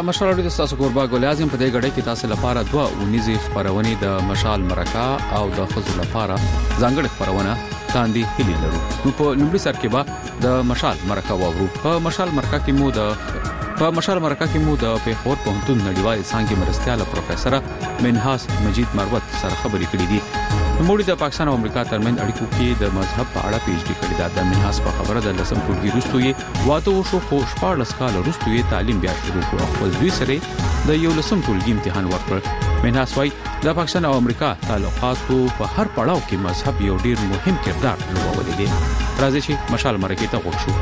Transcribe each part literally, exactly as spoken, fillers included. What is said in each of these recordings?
مشال اورید تاسو کوربا ګل اعظم په دې غړې کې تاسو لپاره دوه ونیزې خبرونه د مشال مرکه او د خزو لپاره ځانګړې خبرونه تاندې هلي لرو. نو په لومړي سر کې به د مشال مرکه وورو. په مشال مرکه کې مو د په مشال مرکه کې مو د پیښور پوهنتون نړیوال څانګې مرستيال پروفیسور منحاس مجید مروت سره خبرې کړې دي. موږ د پاکستان او امریکا ترمن اړیکو کې د مذهب په اړه پی ایچ ډي کړې ده. د منحاس په خبره د لسم ټولګي وروسته واته شو خو شپږ کال وروسته تعلیم بیا شروع کړو. خپل دوی سره د یو لسم ټولګي امتحان ورکړ. منحاس وايي د پاکستان او امریکا تعلقاتو په هر پړاو کې مذهب یو ډیر مهم کردار لوبولی دی. راځي چې مشال مرکه ته وښو.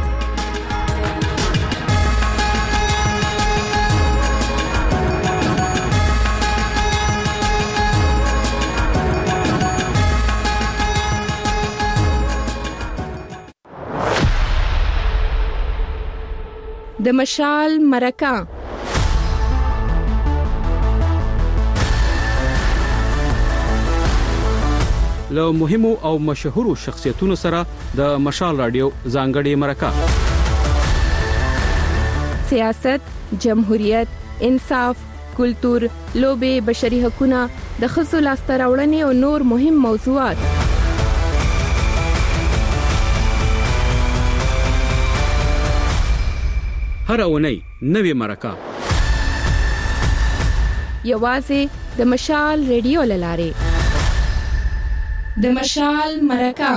د مشال مرکه له مهمو او مشهورو شخصیتونو سره د مشال رادیو ځانګړې مرکه. سیاست، جمهوریت، انصاف، کلتور، لوبه، بشري حقوقونه، د ښځو لاسته راوړنې او نور مهم موضوعات. هر اونۍ نوې مرکه یوازې د مشال ریډیو لاره. د مشال مرکه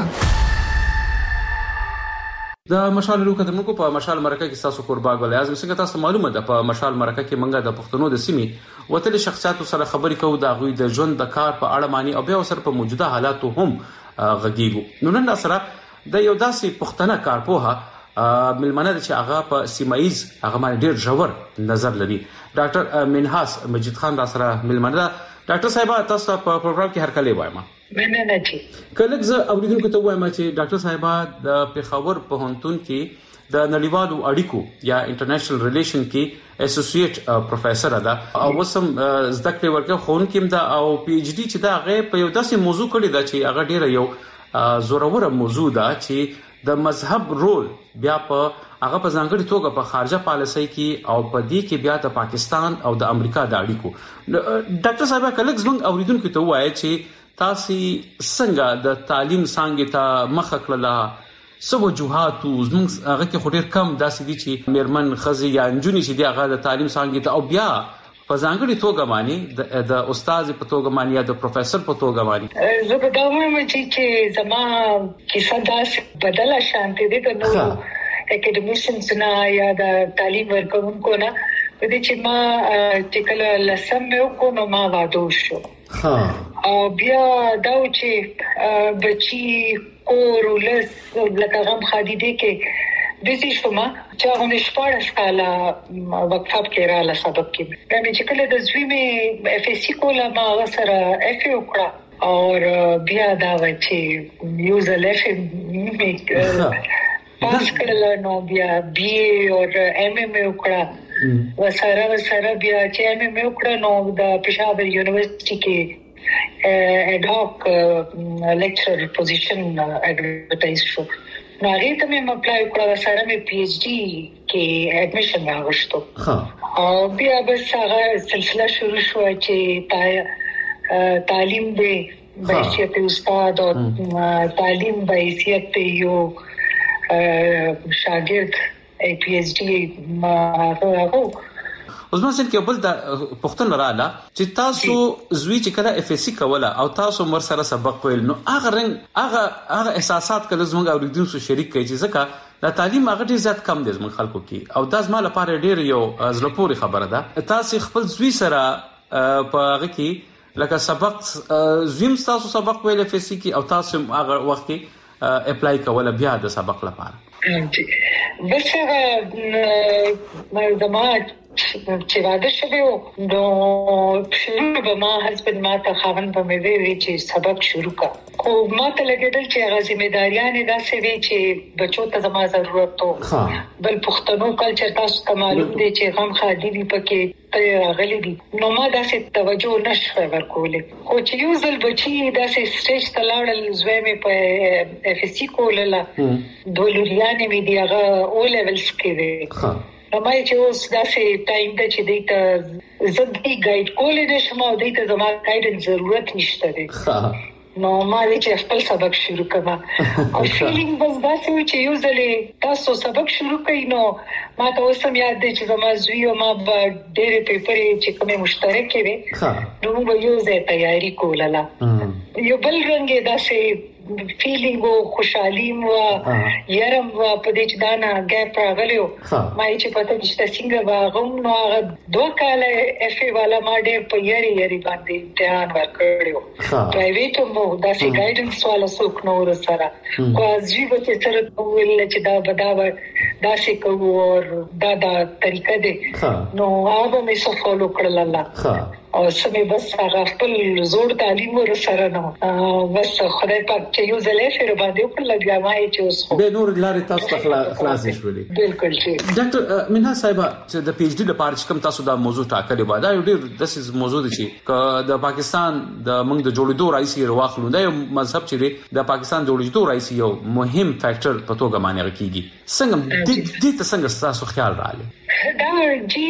د مشال ریډیو کتنونکو په مشال مرکه کې تاسو قربا ګل اعظم څنګه تاسو معلومه ده په مشال مرکه کې منګه د پښتنو د سیمې وتل شخصیتو سره خبرې کوو د غوي د ژوند د کار په اړه معنی او بیا سره په موجوده حالاتو هم غږیږو. نو نن سره د یو داسې پښتنه کارپوها ملمنه چې هغه په سیمایز هغه باندې ډیر ژور نظر لري. ډاکټر منحاس مجید خان را سره ملمنه. ډاکټر صاحب تاسو په پروګرام کې هر کله وایم. مننه چې کله زه اوریدونکو ته وایم چې ډاکټر صاحب د پیښور پوهنتون کې د نړیوالو اړیکو یا انټرنیشنل ریلیشن کې اسوسییټ پروفیسور ده او وسم زده کړې ورکه خون کې دا او پی ایچ ډي چې دا هغه په یو داسې موضوع کړی دا چې هغه ډیر یو زوروره موضوع ده چې د مذهب رول بیا په هغه په ځانګړي توګه په خارجه پالیسۍ کې او په دې کې بیا د پاکستان او د امریکا د اړیکو. ډاکټر صاحب کله زموږ اوریدونکو ته وایي چې تاسو څنګه د تعلیم څنګه ته مخه کړله سو وجوهات زموږ هغه کې خوري کم داسې دي چې مرمن خزي یا انجونی چې دی هغه د تعلیم څنګه ته او بیا په ځانګړي توګه مانی د استاد په توګه مانی یا د پروفیسور په توګه مانی. زه به دا وایم چې زما کیسه داس بدله شانته دي د نو اکیډمیشنز نه یا د تعلیم ورکوونکو نه په دې چې ما چې کله لسم یو کو نو ما واده شو. ها او بیا دا چې بچي کور ولس لکه غم خادي دي کې د دې شوما چې هغه شپږ کاله وقفه کې را لسبب کې مې چې کله د زوی مې اف اس سی کوله ما سره اف ای وکړه او بیا دا و چې یوزل اف مې پاس کړل نو بیا بی ای او ایم ای مې وکړه وسره وسره بیا چې ایم ای مې وکړه نو د پېښور یونیورسيټي کې اډ هاک لیکچرر پوزیشن ایڈورټایز شو. نو هغه ته مې اپلای کړو سره مې پی ایچ ډي کې اډمیشن راغشتو. ها او بیا بس هغه سلسله شروع شو چې تعلیم به بحیثیت استاد او تعلیم بحیثیت یو شاګرد پی ایچ ډي ما هغه اوس مثلا کې بل د پښتون رااله چې تاسو زوی چې کله اف اس سی کوله او تاسو مر سره سبق ویل نو هغه رنګ هغه هغه احساسات کله زموږ اوریدونکو شریک کوي چې ځکه د تعلیم هغه ډیر زیات کم دي زموږ خلکو کې او دا زما لپاره ډیر یو زړه پورې خبره ده. تاسو خپل زوی سره په هغه کې لکه سبق زویم تاسو سبق ویل اف اس سی کې او تاسو هغه وخت کې اپلای کوله بیا د سبق لپاره. بس هغه زما چې واده شوه نو شروع به ما هسبند ما ته خاوند به مې وی چې سبق شروع کا خو ما ته لګیدل چې هغه ځمېداریان دا سوي چې بچو ته زما ضرورت و بل پښتنو کلچر تاسو ته معلوم دي چې هم خادي دي پکې ته راغلي دي نو ما داسې توجه نشوه ورکولې خو چې یو ځل بچي داسې سټیج ته لاړل زوی مې په اف اس سی کوله دولریانې مې دی هغه او لیولز کې وي ما چې اوس داسې ټایم ته چې دیته زدي ګایډ کولې نشم او دیته زما ګایډنس ضرورت نشته دی نو ما چې خپل سبق شروع کړم او فیلینګ بس داسې و چې یو ځلې تاسو سبق شروع کړئ نو ما ته اوس هم یاد دی چې زما زوی او ما به ډېرې پیپرې چې کومې مشترکې وې نو موږ به یو ځای تیاری کوله یو بل رنګ یې داسې فیلینګ او خوشحالي مو یارم په دې چې دا نه ګیپ راغلیو ما چې پته نشته څنګه واغم نو هغه دوه کاله اف ای والا ما ډېر په یاري یاري باندې امتحان ورکړیو پرایویټ مو داسې ګایډنس والا څوک نو ور سره خو ځیبه چې سره ویل چې دا بداوه داسې کوو او دا دا طریقه دی نو هغه مې څه فالو کړل الله او سمې بس هغه خپل زوړ تعلیم ور سره نو بس خدای پاک چې یو ځلې فیر باندې خپل لګیا ما چې اوس به نور لارې تاسو ته خلاص شولې بالکل چې ډاکټر منها صاحب چې د پی ایچ ډي لپاره چې کوم تاسو دا موضوع ټاکلې و دا یو ډېر د موضوع دی چې د پاکستان د موږ د جوړېدو رئیسي رواخلو دا یو مذهب چې د پاکستان جوړېدو رئیسي یو مهم فیکٹر په توګه معنی کیږي څنګه د دې څنګه تاسو خیال رااله دا جی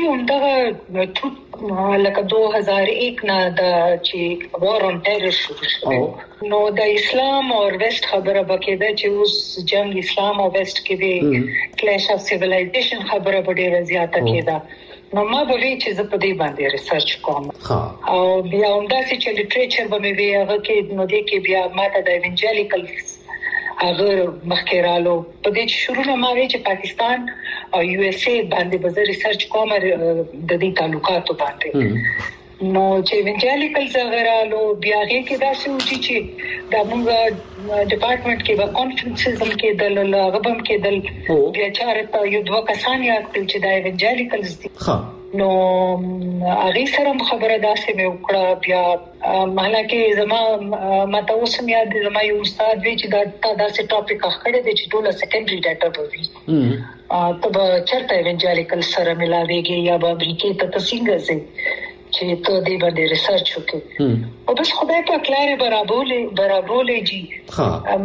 اوندا لکه دو هزار ایک نه د چې وار اون ټیرر شروع شو نو د اسلام او ویسٹ خبره بکیده چې اوس جنگ اسلام او ویسٹ کې دی کلیش اف سیویلایزیشن خبره ډیره زیاته کېده نو ما به وی چې زه په دې باندې ریسرچ کوم او بیا همدا چې لټریچر به مې وی هغه کې نو دې کې بیا ماته د ایونجلیکل اگر مخکرالو په دې شروع نه ما وی چې پاکستان او یو اس اے باندې به ریسرچ کوم د دې تعلقاتو باندې نو چې ایونجلیکل زغرالو بیا کې دا څه چې د موږ ډپارټمنټ کې به کانفرنسز هم کې د غبم کې د بیا چارته یو دوه کسان یاد کړل چې د ایونجلیکلز دي نو هغه سره خبره داسې مې وکړه بیا مهلا کې زما ماته اوس مې یاد زما یو استاد وی چې دا داسې ټاپک اخړې دي چې ټول سیکنډري ډاټا به وي ته به چرته ایونجلیکل سره ملاويږي یا به امریکای ته څنګه ځي چې ته دې باندې ریسرچ وکړې او بس خدای په کلاره برابرولې برابرولې جی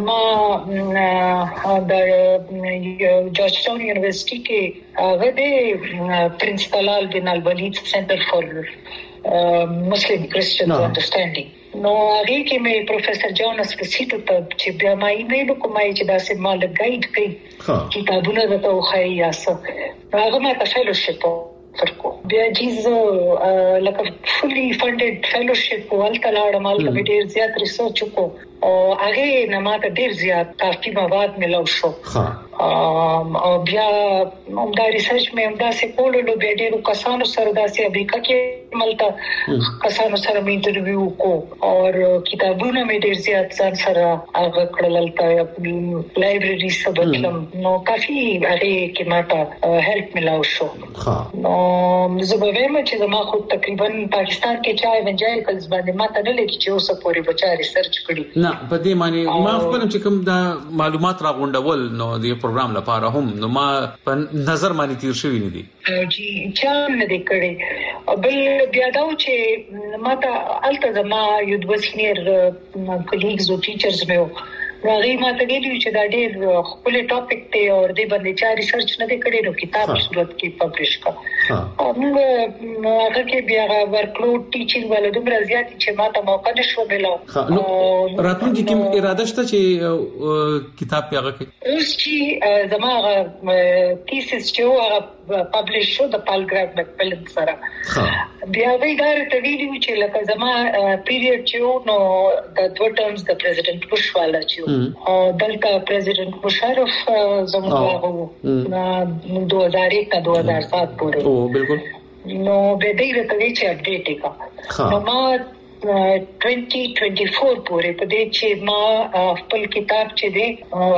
ما د جورج ټاون یونیورسيټي کې هغه د پرنس طلال بن الولید سنټر فور مسلم کرسچن انډرستانډینګ نو هغه کې مې پروفیسور جان اسپسیټو ته چې بیا ما ایمیل کومای چې دا سه مال ګایډ کړي کتابونه د توخی یاسه هغه ما ته فیلوشپ فرقو بیا جیزو لکه فلی فندډ فیلوشپ ولته لاړم مال کې ډیر زیات ریسرچ وکړو او هغه نه ماته ډیر زیات کافي مواد ملو شو او بیا موږ دا ریسرچ مې هم دا سه کولو بیا ډیرو کسانو سره دا سه امریکا کې ملته کسانو سره مې انټرویو وکړو او کتابونه مې ډیر زیات ځان سره هغه کړل ته لایبرری سبتلم نو کافي هغه کې ماته هیلپ ملو شو نو زه به وایم چې زما خو تقریبا پاکستان کې چا ایونجلیکلز باندې ماته نه لګي چې اوسه پورې بچا ریسرچ کړي نه په دې معنی ما خپل چې کوم دا معلومات راغونډول نو د پروګرام لپاره هم نو ما په نظر باندې تیر شوی نه دي جی چا نه دې کړي بل بیا دا چې ماته الته زما یو د سینیر کلیګز او ټیچرز مې راغی ما ته ویلو چې دا ډېر خپل ټاپک ته او دې باندې چا ریسرچ نه کړي نو کتاب صورت کې پبلش کړه او موږ هغه کې بیا ورکلوډ ټیچینګ ول دومره زیات چې ما ته موقع نشو ملو نو راتلونکي کې اراده شته چې کتاب پیغه کوي اوس چې زما تیسس چې هغه پبلش شو د پالګراف مکملن سره بیا وی دا ته ویلو چې لکه زما پیریډ چې نو د دوه ټرمز د پریزیډنټ بوش والا چې او دلته پریزیډنټ مشرف زموږ نو دو هزار ایک تا دو هزار سات پورې او بالکل نو به دې ته چې اپډیټ کا نو ما twenty twenty-four پورې په دې چې ما خپل کتاب چې دی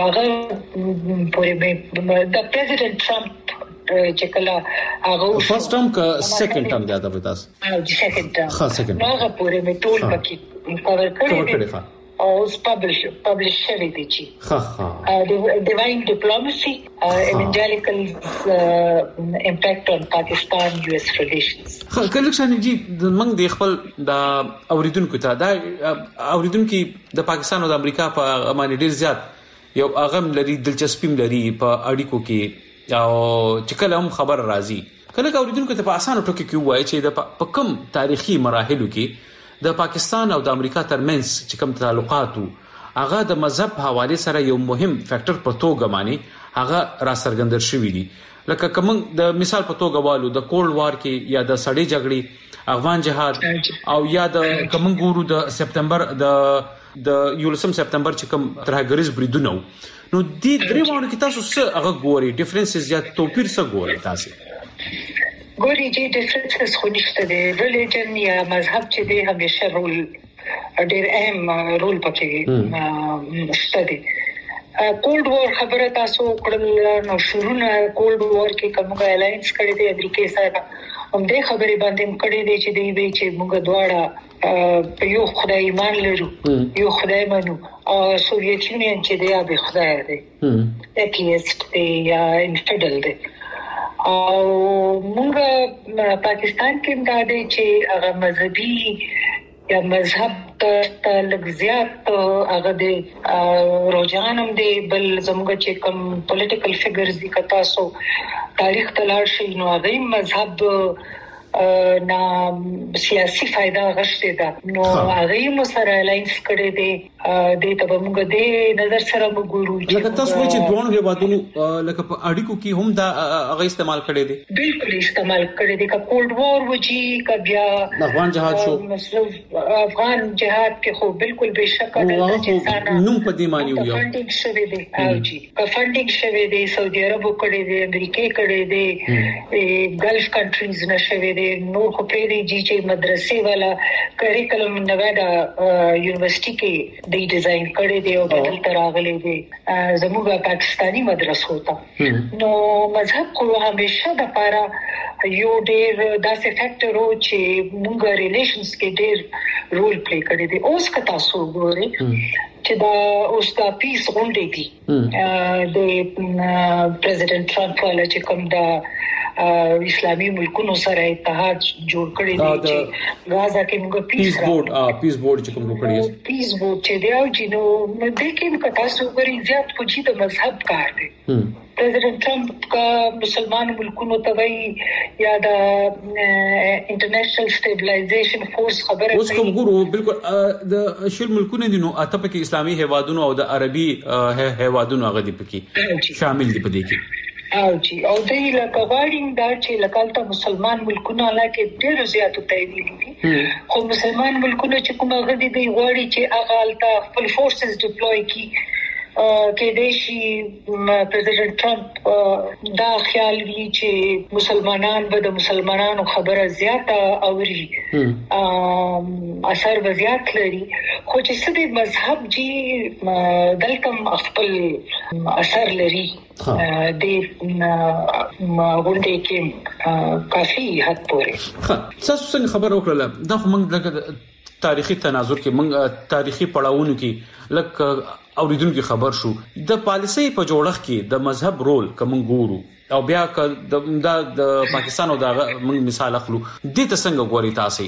هغه پورې به د پریزیډنټ ټرمپ چې کله هغه فرست ټرم کا سیکنډ ټرم یاد و تاسو او سیکنډ ټرم ها سیکنډ هغه پورې مې ټول پکې کور کړی او پبلش پبلش شوی دی چې ها ها ډیواین ډیپلوماسي ایونجلیکل امپیکټ اون پاکستان یو اس ریلیشنز خو کله چې جی موږ د خپل د اوریدونکو ته دا اوریدونکو د پاکستان او د امریکا په امانه ډیر زیات یو اغم لري دلچسپي لري په اړیکو کې او چې کله هم خبر راځي کله اوریدونکو ته په اسانه ټکو کې وایي چې د په کم تاریخي مراحلو کې د پاکستان او د امریکا ترمنځ چې کوم تعلقات هغه د مذهب حواله سره یو مهم فیکٹر په توګه معنی هغه را څرګندر شوی دی لکه کوم د مثال په توګه والو د کولډ وار کې یا د سړی جګړې افغان جهاد او یا د کوم ګورو د سپتمبر د د یولسم سپتمبر چې کوم ترهګریز بریدونه نو دې درې باندې کې تاسو څه هغه ګوري ډیفرنسز یا توپیر څه ګوري تاسو ګوري چې ډیفرنسز خو نشته دی ریلیجن یا مذهب چې دی همیشه رول ډېر اهم رول پکې شته دی کولډ وار خبره تاسو کړل نو شروع نه کولډ وار کې کومه الاینس کړی دی امریکای سره هم دې خبرې باندې کړی دی چې دی وی چې موږ دواړه په یو خدای ایمان لرو یو خدای منو او سوویت یونین چې دی به خدای دی ایتیست دی یا انفیډل دی او موږ پاکستان کې دا دی چې هغه مذهبي یا مذهب ته لږ هغه د روجانم دی بل زموږ چې کوم پولیټیکل فیګرز دي کتا سو تاریخ تلاړ شي نو هغه مذهب نه سیاسي فائدہ غشته ده نو هغه مو سره الاینس کړي دي د ته موږ د نظر سره وګورو لکه تاسو وایي چې دوه هیوادونو لکه په اړیکو کې هم دا هغه استعمال کړي دي بالکل استعمال کړي دي که کولډ وار وږي که بیا افغان جهاد شو افغان جهاد کې خو بالکل بشک ده چې څنګه نو په دې معنی یو فندینګ شوی دی او جی که فندینګ شوی دی سعودي عربو کړي دي امریکای کړي دي ګلف کنټریز نشوي نو خو پرې دی چې مدرسې والا کریکولم نووادا یونیورسيټي کې دی ډیزاین کړی دی او بدل تراغلي دی زموږه پاکستانی مدرسو ته نو مذهب خو همیشه د پاره یو ډیر داسې فیکٹر او چې موږ ریلیشنز کې ډیر رول پلی کړی دی اوس که تاسو ګورئ چې دا اوس دا پیس غونډې دي د پریزیډنټ ټرمپ والا چې کوم دا اسلامي ملکونو سره اتحاد جوړ کړی دی چې غزا کې موږ پیس بورډ ا پیس بورډ چې کوم جوړ کړی دی پیس بورډ چې دی او جنو مده کې کتا سو غري زیات کوجی د مذهب کار دی پریزیډنټ ټرمپ کا مسلمان ملکونو ته وی یا د انټرنیشنل سټیبلایزیشن فورس خبره اوس کوم ګورو بالکل د شل ملکونو دي نو اته پکې اسلامي هیوادونو او د عربي هیوادونو هغه دي پکې شامل دي پدې کې او جی او دې لکه واړین دا چې لکالته مسلمان ملکونه علاقه ډېر زیاتو تایید دي خو مسلمان ملکونه چې کومه غدي دی غواړي چې اغالته خپل فورسز ډیپلوي کی کې دیشي پریزیډنټ ټرمپ دا خیال وی چې مسلمانان به د مسلمانانو خبره زیاته اوري اثر به زیات لري خو چې څه د مذهب جی دلته خپل اثر لري د غونډې کې کافي حد پورې تاسو څنګه خبر وکړه دا خو موږ د تاریخي تناظر کې موږ تاریخي پړاوونو کې لکه اوریدونکو خبر شو د پالیسي په جوړښت کې د مذهب رول کوم ګورو او بیا د د پاکستان او د موږ مثال اخلو د څنګه غوري تاسو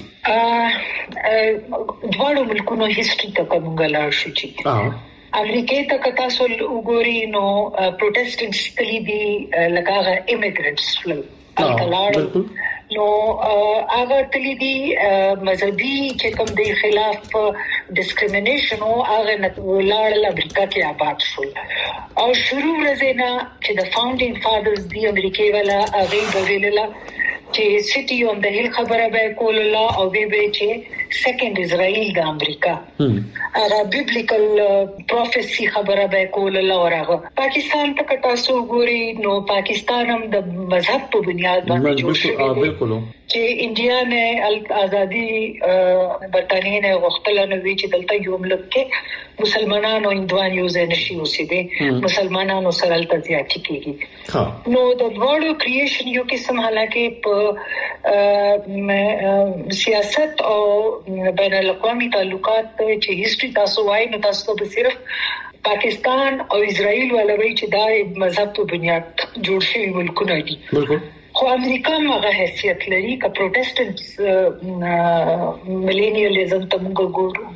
ا دواړو ملکونو هیستوري ته کوم غلا شو چې امریکای ته کتا سول وګوري نو پروټستانټس تللی دي لکه ایمیګرنټس فل الکلاړ نو هغه تللی دي مذهبي چې کوم دی خلاف ډیسکریمینیشن او هغه لاړ امریکا کې آباد شول او شروع رزینا چې د فاونډینګ فادرز دی امریکای والا هغه بویللا چې سټي اون د هیل خبره به کوله او وی به چې سیکنډ اسرائیل د امریکا هغه بیبلیکل پروفیسی خبره به کوله او هغه پاکستان ته تاسو ګوري نو پاکستان هم د مذهب په بنیاد باندې جوړ شوی بالکل چې انډیا نه ازادي برتانیې نه غوښتل نو وی چې دلته یو ملک کې مسلمانانو هندوان یو ځای نشي اوسېدي مسلمانانو سره تل زیاتی کیږي نو د ورلد کریشن یو قسم حالکه په سیاست او بین الاقوامی تعلقات چې هیستوري تاسو وایي نو تاسو به صرف پاکستان او اسرائیل ولوي چې دا مذهب په بنیاد جوړ شوی ملکونه دي بالکل خو امریکا هغه حیثیت لري که پروټستانټس ملینیالیزم ته موږ ګورو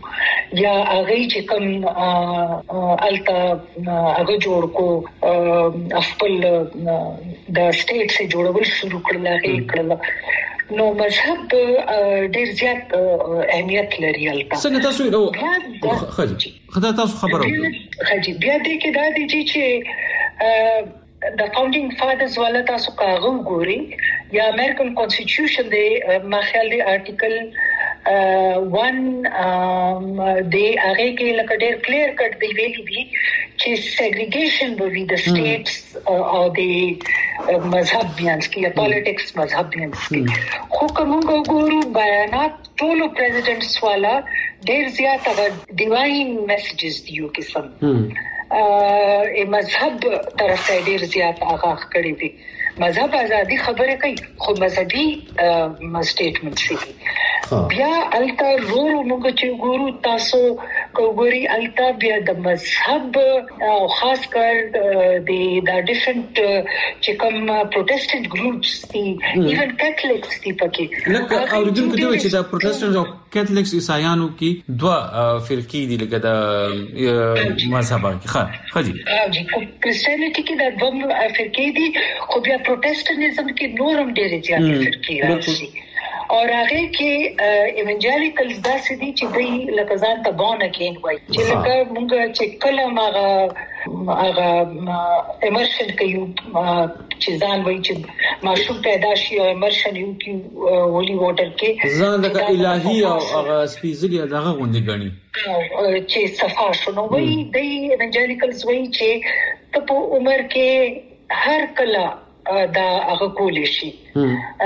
یا هغه چې کوم التا هغه جوړ کو خپل د سټیټ سره جوړول شروع کړل هغه کړل نو مذهب ډیر زیات اهمیت لري البته څنګه تاسو نو خاجي خدای تاسو خبرو خاجي بیا دې کې دا دي چې د فاونډینګ فادرز والا تاسو کاغو ګوري یا امریکن کانسټیټیوشن دی ما خیال دی آرټیکل ون دی هغه کې لکه ډیر کلیر کټ دی ویلي دي چې سیګریګیشن به وي د سټیټس او د مذهب بیانس کې یا پالیټکس مذهب بیانس کې خو کوم ګورو بیانات ټول پریزیډنټس والا ډیر زیات ډیواین میسجز دیو قسم ا مذهب طرف ته ډیر زیات آغاز کړی دی مذهب ازادي خبره کوي خو مذهبي سټیټمنټ شي بیا التا ورو موږ چې ګورو تاسو ګوري التا بیا د مذهب او خاص کر د د ډیفرنٹ چې کوم پروټیسټنټ ګروپس دي ایون کاتولیکس دي پکې لکه اوریدونکو ته چې دا پروټیسټنټ او کاتولیکس عیسایانو کې دوه فرقې دي لکه د مذهب کې ښه خدي چې کرسچینټي کې د دوه فرقې دي خو بیا پروټیسټنټیزم کې نورم ډېر زیات فرقې راځي اور هغه کې ایونجلیکلز داسې دي چې دوی لکه ځان ته بون اگین وایي چې لکه موږ چې کله هغه هغه امرشن کوي چې ځان وایي چې ماشوم پیدا شي او امرشن یو کې هولي واټر کې ځان د الهي او هغه سپیشلی دغه غونډه غني چې صفا شنو وایي دوی ایونجلیکلز وایي چې په عمر کې هر کله دا هغه کول شي ا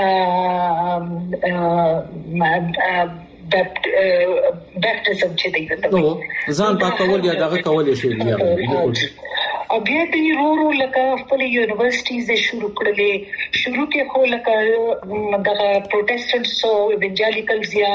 بیپټیزم چې دی نو ځان پاکول یا دغه کول شي او بیا د یورو لکه خپل یونیورسيټیز شروع کړلې شروع کې خو لکه دغه پروټیسټنټس او ایونجلیکلز یا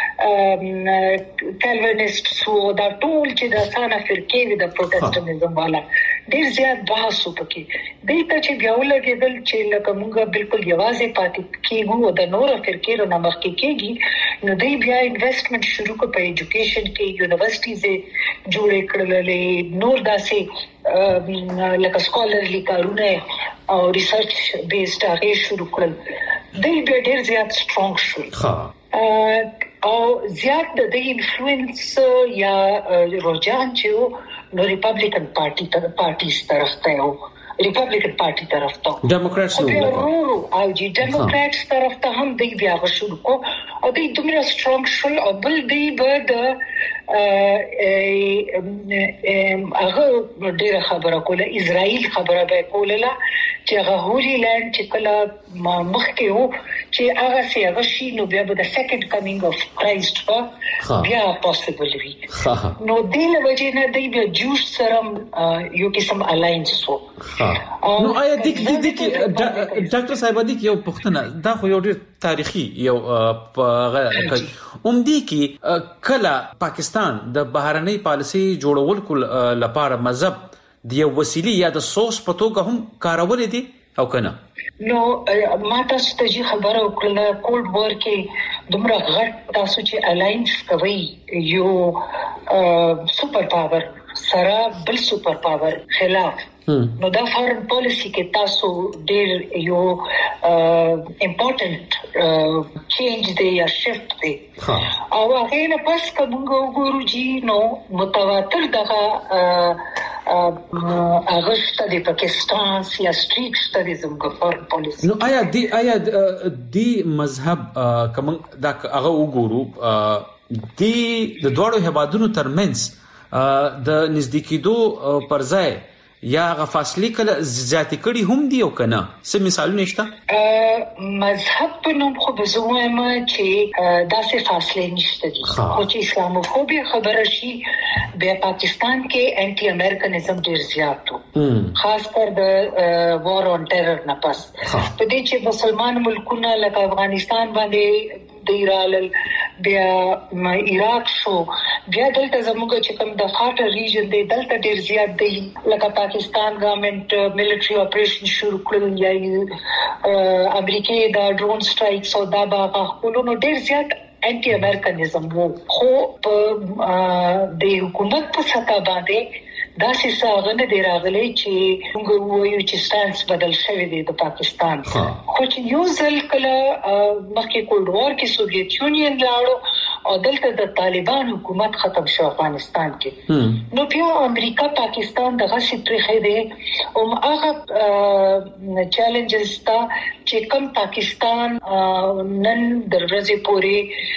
کالوینیسټ سو دا ټول چې د سانه فرقې د پروټیسټنټیزم والا ډیر زیات بحث وکړي دته چې بیا ولګېدل چې لکه موږ بالکل یوازې پاتې کېږو د نور فرقې نه مخکې کېږي نو دوی بیا انویسټمنټ شروع کړ په ایجوکیشن کې یونیورسيټیز جوړې کړلې نور داسې لکه سکولرلی کارونه او ریسرچ بیسډ هغه شروع کړل دوی بیا ډیر زیات سترونګ شول او زیات د انفلوئنس یا رجحان چې نو ریپبلیکن پارټي ته پارټیز طرف ته او ریپبلیکن پارټي طرف ته ډیموکرټس نو او جی ډیموکرټس طرف ته هم دی بیا شروع کو او دی دومره سترونګ شول او بل دی بد هغه ډیره خبره کوله اسرائیل خبره به کوله چې هغه هولي لند چې کله مخکې وو چې هغه سي هغه شي نو بیا به د سیکنډ کمینګ اف کرایست بیا پوسیبل وي نو دله وجه نه دی بیا جوش سره یو قسم الاینس وو نو آیا د دې کې ډاکټر صاحب د یو پښتنه دا خو یو ډېر تاریخي یو اومدي کې کله پاکستان د بهرنۍ پالیسي جوړول کول لپاره مذهب د یو وسیلې یا د سوس په توګه هم کارول دي او کنه نو ما تاسو ته خبره وکړه کولډ وار کې دومره غټ تاسو چې الاینس کوي یو سپر پاور سره بل سپر پاور خلاف نو دا فارن پالیسی کې تاسو ډېر یو امپورټنٹ چینج دی یا شفت دی او هغه نه پس کوم ګورو جی نو متواتر دغه هغه شته د پاکستان یا سټریټ شته زموږ فارن پالیسی نو آیا دی آیا دی مذهب کوم دا هغه وګورو دی د دوړو هبادونو ترمنځ د نزدیکیدو پر ځای یا غ فاصله کله زیاتې کړي هم دی او کنه څه مثالونه شته مذهب په نوم خو بزوم چې داسې فاصله نشته دي خو چې اسلاموفوبیا خبره شي بیا پاکستان کې انټي امریکانیزم ډیر زیات وو خاص کر د وار اون ټیرر نه پس په دې چې مسلمان ملکونه لکه افغانستان باندې دیرال بیا عراق شو بیا دلته زموږ چې کوم د خاطر ریجن دی دلته ډیر زیات دی لکه پاکستان ګورنمنت ملټری اپریشن شروع کړل یا امریکای دا ډرون سټرایکس او دا باغ خپلونو ډیر زیات انټي امریکانیزم وو خو د حکومت په سطح باندې دا څه نه دی راغلی چې موږ وایو چې سټانس بدل شوی دی د پاکستان خو چې یو ځل کله مخکې کولډ وار کې سوویت یونین لاړو او دلته د طالبان حکومت ختم شو افغانستان کې نو بیا امریکا پاکستان دغه سټریخې دی او هغه چیلنجز تا چې کوم پاکستان نن درځي پوری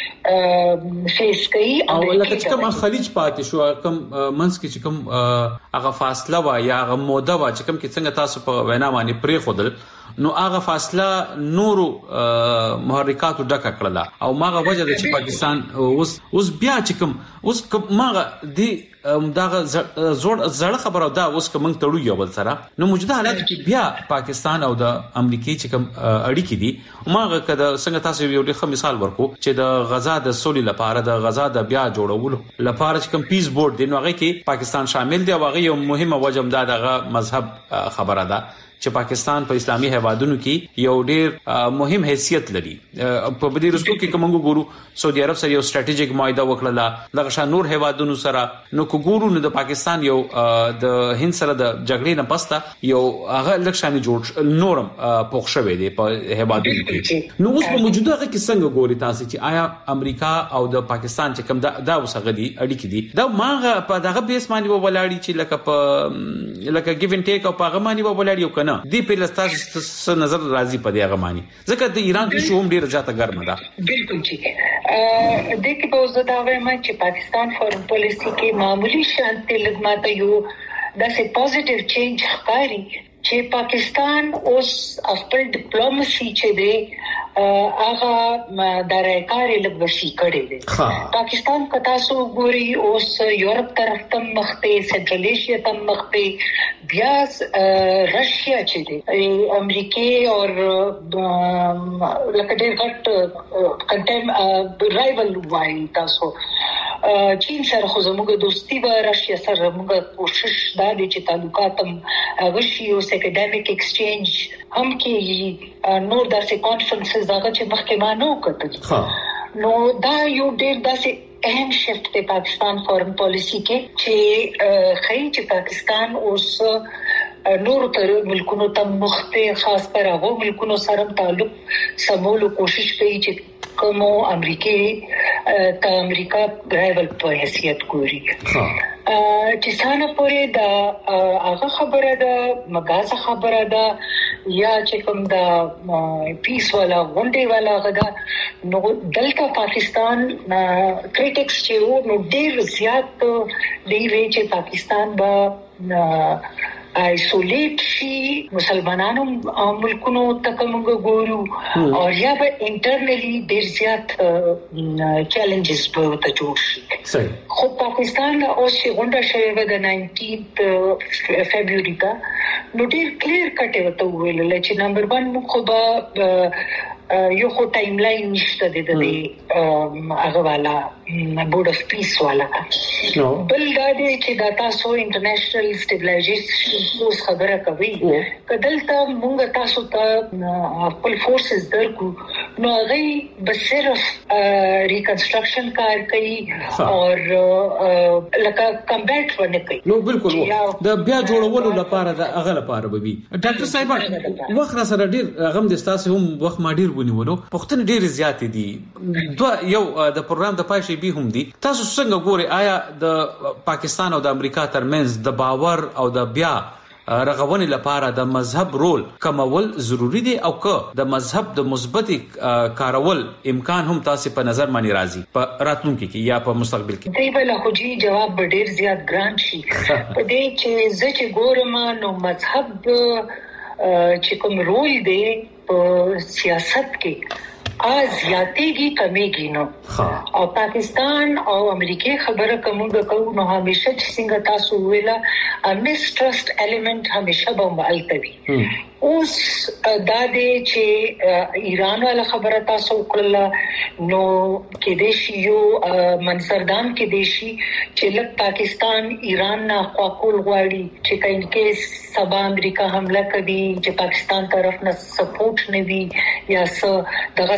فیس کوي او لکه چې کوم خلیج پاتې شو کوم منځ کې چې کوم هغه فاصله وا یا هغه موده وا چې کوم کې څنګه تاسو په وینا باندې پرې خودل نو هغه فاصله نورو محرکاتو ډکه کړله او ماغه وجه د چې پاکستان اوس اوس بیا چې کوم اوس ماغه دی داغه زوړ زړه خبره دا اوس کوم تړو یو بل سره نو موجوده حالات کې بیا پاکستان او د امریکای چې کوم اړیکې دي ماغه کده څنګه تاسو یو ډېر مثال ورکو چې د غزا د سولې لپاره د غزا د بیا جوړولو لپاره چې کوم پیس بورډ دی نو هغه کې پاکستان شامل دی او هغه یو مهمه وجه هم دغه مذهب خبره ده چې پاکستان په اسلامي هیوادونو کې یو ډېر مهم حیثیت لري په بدی رستو کې کومو ګورو سعودي عرب سره یو سټریټیجیک معاهده وکړه دغه شان نور هیوادونو سره نو کو ګورو نو د پاکستان یو د هند سره د جګړې نه پسته یو هغه لکشاني جوړ نورم پوښ شوی دی په هیوادونو کې نو اوس په موجوده هغه کې څنګه ګوري تاسو چې آیا امریکا او د پاکستان چې کوم دا وسغه دي اړیکې دي دا ماغه په دغه بیس باندې ولاړی چې لکه په لکه ګیو ان ټیک او په هغه باندې ولاړی او کنه دی په لستاسو نظر راځي په دې هغه معنی ځکه د ایران کې شوم ډیره زیاته ګرمه ده بالکل چې د کې په وزه دا وایم چې پاکستان فورن پالیسی کې معمولی شانتي لګماته یو داسې پوزټیو چینج ښکاري چې پاکستان اوس خپل ډیپلوماسي چې دی هغه درایکاري لګوشي کړي دي پاکستان کتا سو ګوري اوس یورپ طرف ته مخته سنټرل ایشیا ته مخته بیا رشیا چې دی امریکای او لکه ډېر غټ کنټم رایول وای تاسو چین سره خو زموږ دوستي و رشیا سره موږ کوشش دا دي چې تعلقات هم وشي او اکیډمیک ایکسچینج هم کې نور داسې کانفرنسز دغه چې مخکې ما نه وکړل نو دا یو ډېر داسې اهم شفت دی پاکستان فورن پالیسی کې چې خی چې پاکستان اوس نور تر ملکونو ته مخته خاص پر هغه ملکونو سره تعلق سمولو کوشش کوي چې کومو امریکای ته امریکا رایول په حیثیت ګوري چې څنګه پورې دا هغه خبره ده مګازه خبره ده یا چې کوم دا پیس والا غونډې والا غدا نو دلته پاکستان کریټکس چې نو ډېر زیات دی وی چې پاکستان با آیسولیټ شي مسلمانانو ملکونو ته کوم ګورو او یا به انټرنلی ډېر زیات چیلنجز په ته جوړ شي خو پاکستان اوس غونډه شوه د ناینټینث فبراير کا نو ډېر کلیر کټه وته ویل چې نمبر ون خو به یو خو ټایم لاین نشته د دې هغه والا بورډ اف پیس والا بل دا دی چې دا تاسو انټرنیشنل سټیبلایزیشن خبره کوي کدلته موږ تاسو ته خپل فورسز درکو نو هغه به صرف ریکنسټرکشن کار کوي او لکه کمبیټ ونه کوي نو بالکل د بیا جوړولو لپاره د هغه لپاره به وي ډاکټر صاحب وخت را سره ډیر غم د تاسو هم وخت ما ډیر ونیولو پښتون ډیر زیات دي دوه یو د پروګرام د پای شي به هم دي تاسو څنګه ګوري آیا د پاکستان او د امریکا ترمنځ د باور او د بیا رغونې لپاره د مذهب رول کمول ضروری دی او که د مذهب د مثبت کارول امکان هم تاسو په نظر باندې راځي په راتلونکي کې یا په مستقبل کې دی بل خو جی جواب ډیر زیات ګران شي په دې چې زه چې ګورم نو مذهب چې کوم رول دی په سیاست کې از زیاتېږي کمیږي نو او پاکستان او امریکای خبره کومه کوو نو همیشه چې څنګه تاسو ویلا میسټرست الیمنت همیشه به مالتوي اوس دا دې چې ایران والا خبره تاسو کړل نو کې دیشي یو منصردان کې دیشي چې لک پاکستان ایران نه خواکول غواړي چې کین کې سبا امریکا حمله کوي چې پاکستان طرف نه سپورټ نه وي یا څه دغه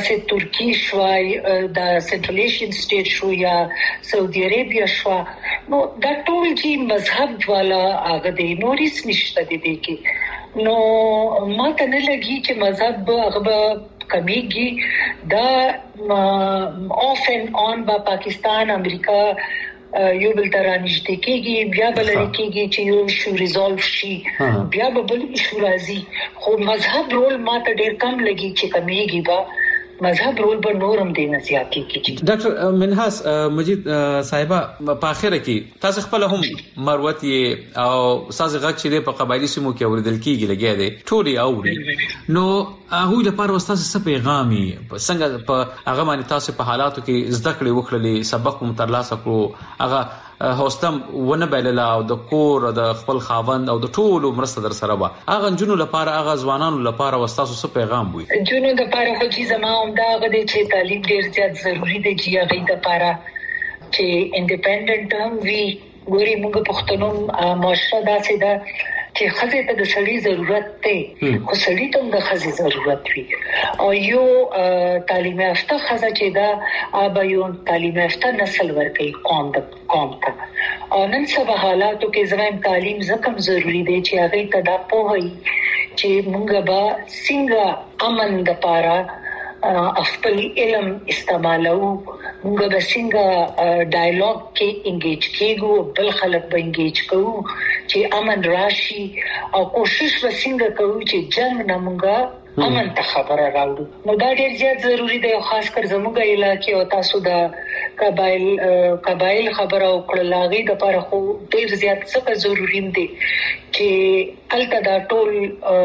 داسې ترکی شوای د سنټرل ایشین سټیټ شو یا سعودي عربیا شو نو دا ټول چې مذهب والا هغه د نورس نشته دي کې نو ما ته نه لګي چې مذهب هغه کمیږي دا اف اینڈ آن با پاکستان امریکا یو بل ترانشته کېږي بیا بل کېږي چې یو شو ریزولف شي بیا بل شو راځي خو مذهب رول ما ته ډېر کم لګي چې کمیږي با مذهب رول به نورم دی نه زیاتی کیږي. ډاکټر منحاس مجید صاحبہ په اخره کې تاسو خپل هم مروت او ساز غږ چې په قبایلی سیمو کې اوریدل کیږي لګیا دی ټولي اوري نو هغه لپاره وستاسو څه پیغامي څنګه په هغه باندې تاسو په حالاتو کې زده کړې وکړلې سبق مو ترلاسه کړو هغه هوستم ونه بللا او د کور او د خپل خاوند او د ټولو مرسته در سره وا هغه جنونو لپاره هغه ځوانانو لپاره وستاسو څه پیغام وي جنونو لپاره خو چې زما همدا غدي چې تعلیم ډیر زیات ضروری دی چې هغه لپاره چې انډیپندنت هم وي ګوري موږ پښتنو معاشره داسې ده چې خزه ته د سړي ضرورت دی خو سړي ته د خزه ضرورت وي او یو تعلیم یافته خزه چې دا ابا یو تعلیم یافته نسل ورکړي قوم د قوم ته او نن سبا حالاتو کې زموږ تعلیم زکم ضروری دی چې هغه ته دا پوهي چې موږ به څنګه امن د پاره خپل علم استعمالو موږ به څنګه ډایالوګ کې انګیج کېږو بل خلک به انګیج کوو چې امن راشي او کوشش وسنګ کوو چې جنگ نه مونږه امن ته خبره راوړو نو دا ډیر زیات ضروری دی خاص کر زموږ علاقې او تاسو د قبایل قبایل خبره او کړلاغي د لپاره خو ډیر زیات څه ضروری دی چې الته دا ټول